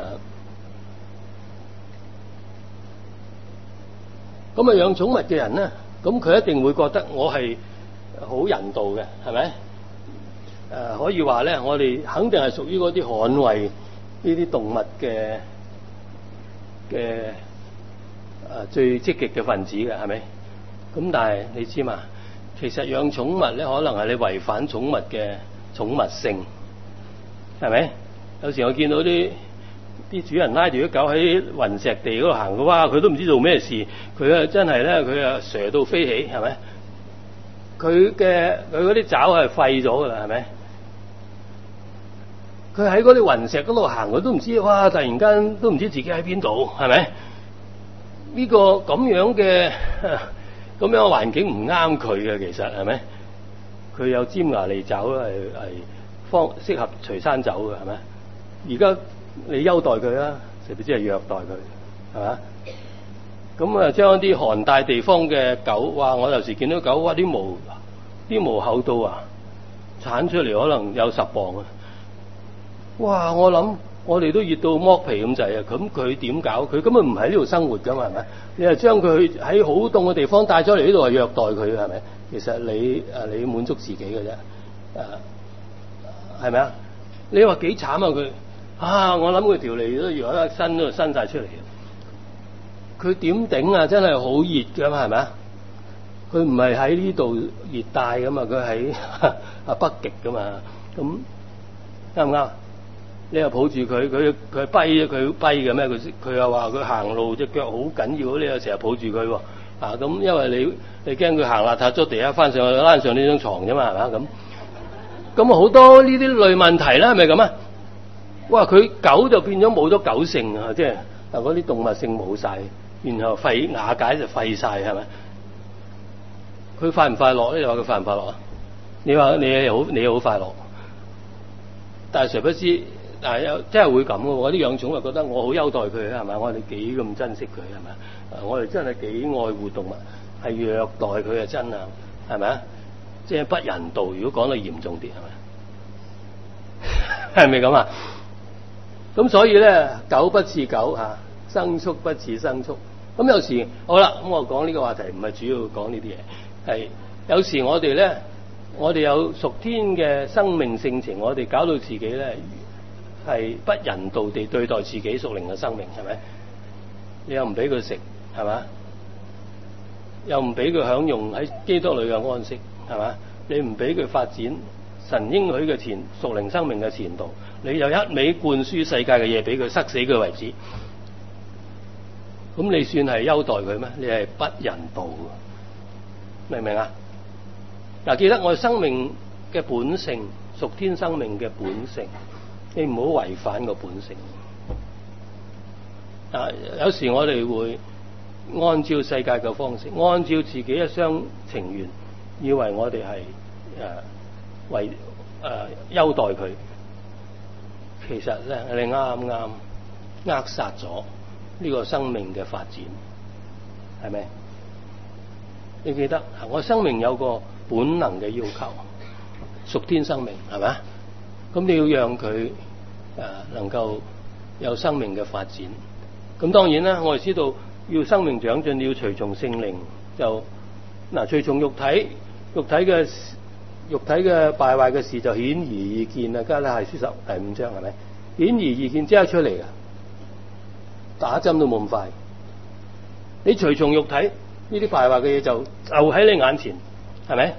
咁啊養寵物嘅人咧，咁佢一定會覺得我係好人道嘅，係咪？誒、呃，可以話咧，我哋肯定係屬於嗰啲捍衛呢啲動物嘅嘅誒最積極嘅分子嘅，係咪？咁但係你知嘛？其實養寵物咧，可能係你違反寵物嘅寵物性，係咪？有時我見到啲啲主人拉住啲狗喺雲石地嗰度行嘅，哇！佢都唔知做咩事，佢啊真係咧，佢啊蛇到飛起，係咪？佢嘅佢嗰啲爪係廢咗噶啦，係咪？佢喺嗰啲雲石嗰度行，佢都唔知，哇！突然間都唔知自己喺邊度，係咪？呢個咁樣嘅咁樣嘅環境唔啱佢嘅，其實係咪？佢有尖牙利爪係係方適合隨山走嘅，係咪？而家你優待佢啦，甚至係虐待佢，係嘛？咁啊，將一啲寒帶地方嘅狗，哇！我有時見到狗，哇！啲毛啲毛厚到啊，鏟出嚟可能有十磅啊！哇！我諗我哋都熱到剝皮咁滯啊！咁佢點搞？佢根本唔喺呢度生活㗎嘛，係咪？你係將佢喺好凍嘅地方帶咗嚟呢度，係虐待佢，係咪？其實你誒你滿足自己嘅啫，誒係咪啊？你話幾慘啊佢啊！我諗佢條脷都如果一伸都伸晒出嚟，佢點頂啊？真係好熱㗎嘛，係咪啊？佢唔係喺呢度熱帶㗎嘛，佢喺啊北極㗎嘛，咁啱唔啱？你又抱住佢，佢佢跛啊，佢跛嘅咩？佢佢又話佢行路隻腳好緊要，你又成日抱住佢喎。啊咁，因為你你驚佢行邋遢咗地下翻上去拉上呢張床啫嘛，係嘛咁？咁好多呢啲類問題啦，係咪咁啊？哇！佢狗就變咗冇咗狗性啊，即係嗱嗰啲動物性冇晒，然後廢瓦解就廢晒，係咪？佢快唔快樂咧？你話佢快唔快樂啊？你話你好你好快樂，但係誰不知，但係有真係會咁嘅。我啲養寵物覺得我好優待佢，係咪？我哋幾咁珍惜佢，係咪？我哋真係幾愛護動物，係虐待佢啊！真啊，係咪啊？即係不人道。如果講得嚴重啲，係咪？係咪咁啊？咁所以咧，狗不似狗嚇，牲畜不似牲畜。咁有時好啦，咁我講呢個話題唔係主要講呢啲嘢，係有時我哋咧，我哋有屬天嘅生命性情，我哋搞到自己咧係不人道地對待自己屬靈嘅生命，係咪？你又唔俾佢食，係嘛？又唔俾佢享用喺基督裏嘅安息，係嘛？你唔俾佢發展神應許嘅前屬靈生命嘅前途，你又一味灌輸世界嘅嘢俾佢，塞死佢為止。咁你算係優待佢咩？你係不人道，明唔明啊？嗱，記得我哋生命嘅本性，屬天生命嘅本性，你唔好違反個本性。啊，有時我哋會按照世界嘅方式，按照自己一廂情願，以為我哋係誒為誒優待佢，其實咧你啱啱扼殺咗呢個生命嘅發展，係咪？ 你記得我生命有個本能嘅要求，屬天生命係咪？咁你要讓佢誒、呃、能夠有生命嘅發展。咁當然啦，我哋知道要生命長進，你要隨從聖靈。就嗱，隨從肉體，肉體嘅肉體嘅敗壞嘅事就顯而易見啦。加拉太書十第五章係咪？顯而易見即刻出嚟㗎，打針都冇咁快。你隨從肉體呢啲敗壞嘅嘢就就喺你眼前，係咪？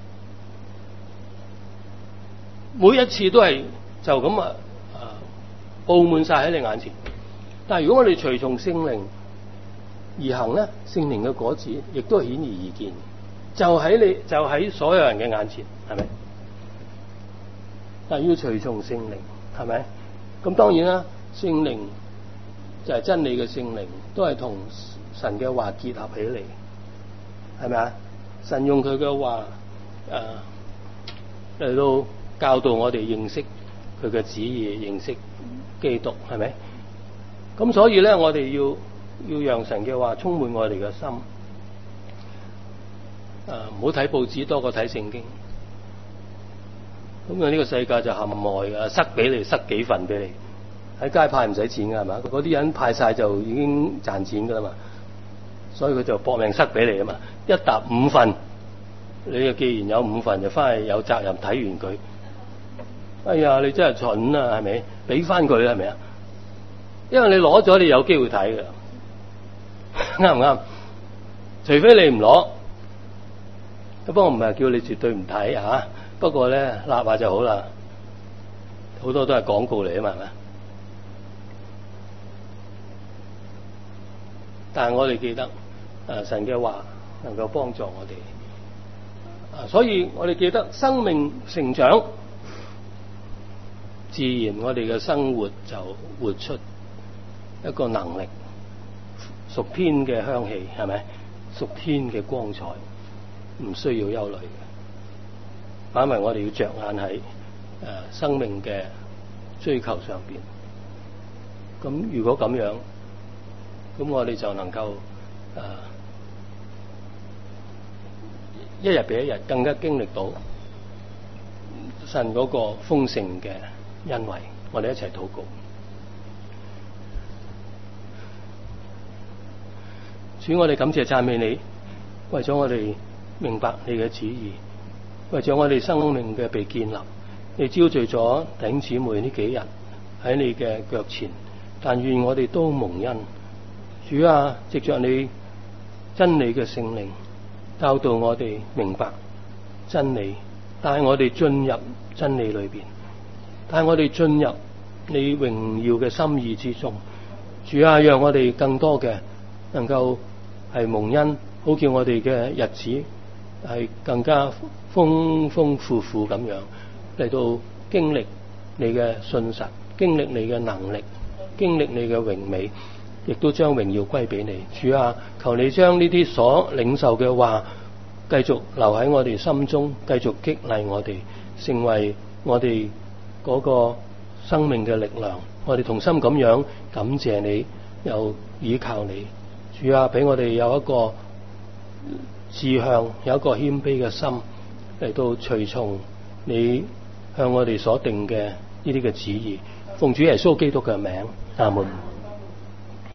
每一次都係就咁啊，佈滿晒喺你眼前。但係如果我哋隨從聖靈而行咧，聖靈嘅果子亦都係顯而易見，就喺你就喺所有人嘅眼前，係咪？但係要隨從聖靈，係咪？咁當然啦，聖靈就係真理嘅聖靈，都係同神嘅話結合起嚟，係咪啊？神用佢嘅話誒嚟到教導我哋認識佢嘅旨意，認識基督，係咪？咁所以咧，我哋要要讓神嘅話充滿我哋嘅心，誒唔好睇報紙多過睇聖經。咁啊，呢個世界就陷害嘅，塞俾你，塞幾份俾你，喺街派唔使錢㗎係嘛？嗰啲人派晒就已經賺錢㗎啦嘛，所以佢就搏命塞俾你啊嘛，一沓五份，你啊既然有五份，就翻去有責任睇完佢。哎呀，你真係蠢啊，係咪？俾翻佢係咪啊？因為你攞咗，你有機會睇㗎，啱唔啱？除非你唔攞，不過唔係叫你絕對唔睇嚇。不過咧，立下就好啦，好多都係廣告嚟啊嘛，係咪？但係我哋記得，誒神嘅話能夠幫助我哋，啊，所以我哋記得生命成長，自然我哋嘅生活就活出一個能力，屬天嘅香氣，係咪？屬天嘅光彩，唔需要憂慮嘅。反為我哋要着眼喺誒、呃、生命嘅追求上邊。咁如果咁樣，咁我哋就能夠誒、呃、一日比一日更加經歷到神嗰個豐盛嘅恩惠。我哋一齊禱告。主，我哋感謝讚美你，為咗我哋明白你嘅旨意，為咗我哋生命嘅被建立，你招聚咗弟兄姊妹呢幾日喺你嘅腳前，但願我哋都蒙恩。主啊，藉着你真理嘅聖靈教導我哋明白真理，帶我哋進入真理裏邊，帶我哋進入你榮耀嘅心意之中。主啊，讓我哋更多嘅能夠係蒙恩，好叫我哋嘅日子係更加豐豐富富咁樣嚟到經歷你嘅信實，經歷你嘅能力，經歷你嘅榮美，亦都將榮耀歸俾你。主啊，求你將呢啲所領受嘅話繼續留喺我哋心中，繼續激勵我哋，成為我哋嗰個生命嘅力量。我哋同心咁樣感謝你，又倚靠你。主啊，俾我哋有一個志向，有一個謙卑嘅心嚟到隨從你向我哋所定嘅呢啲嘅旨意。奉主耶穌基督嘅名，阿門。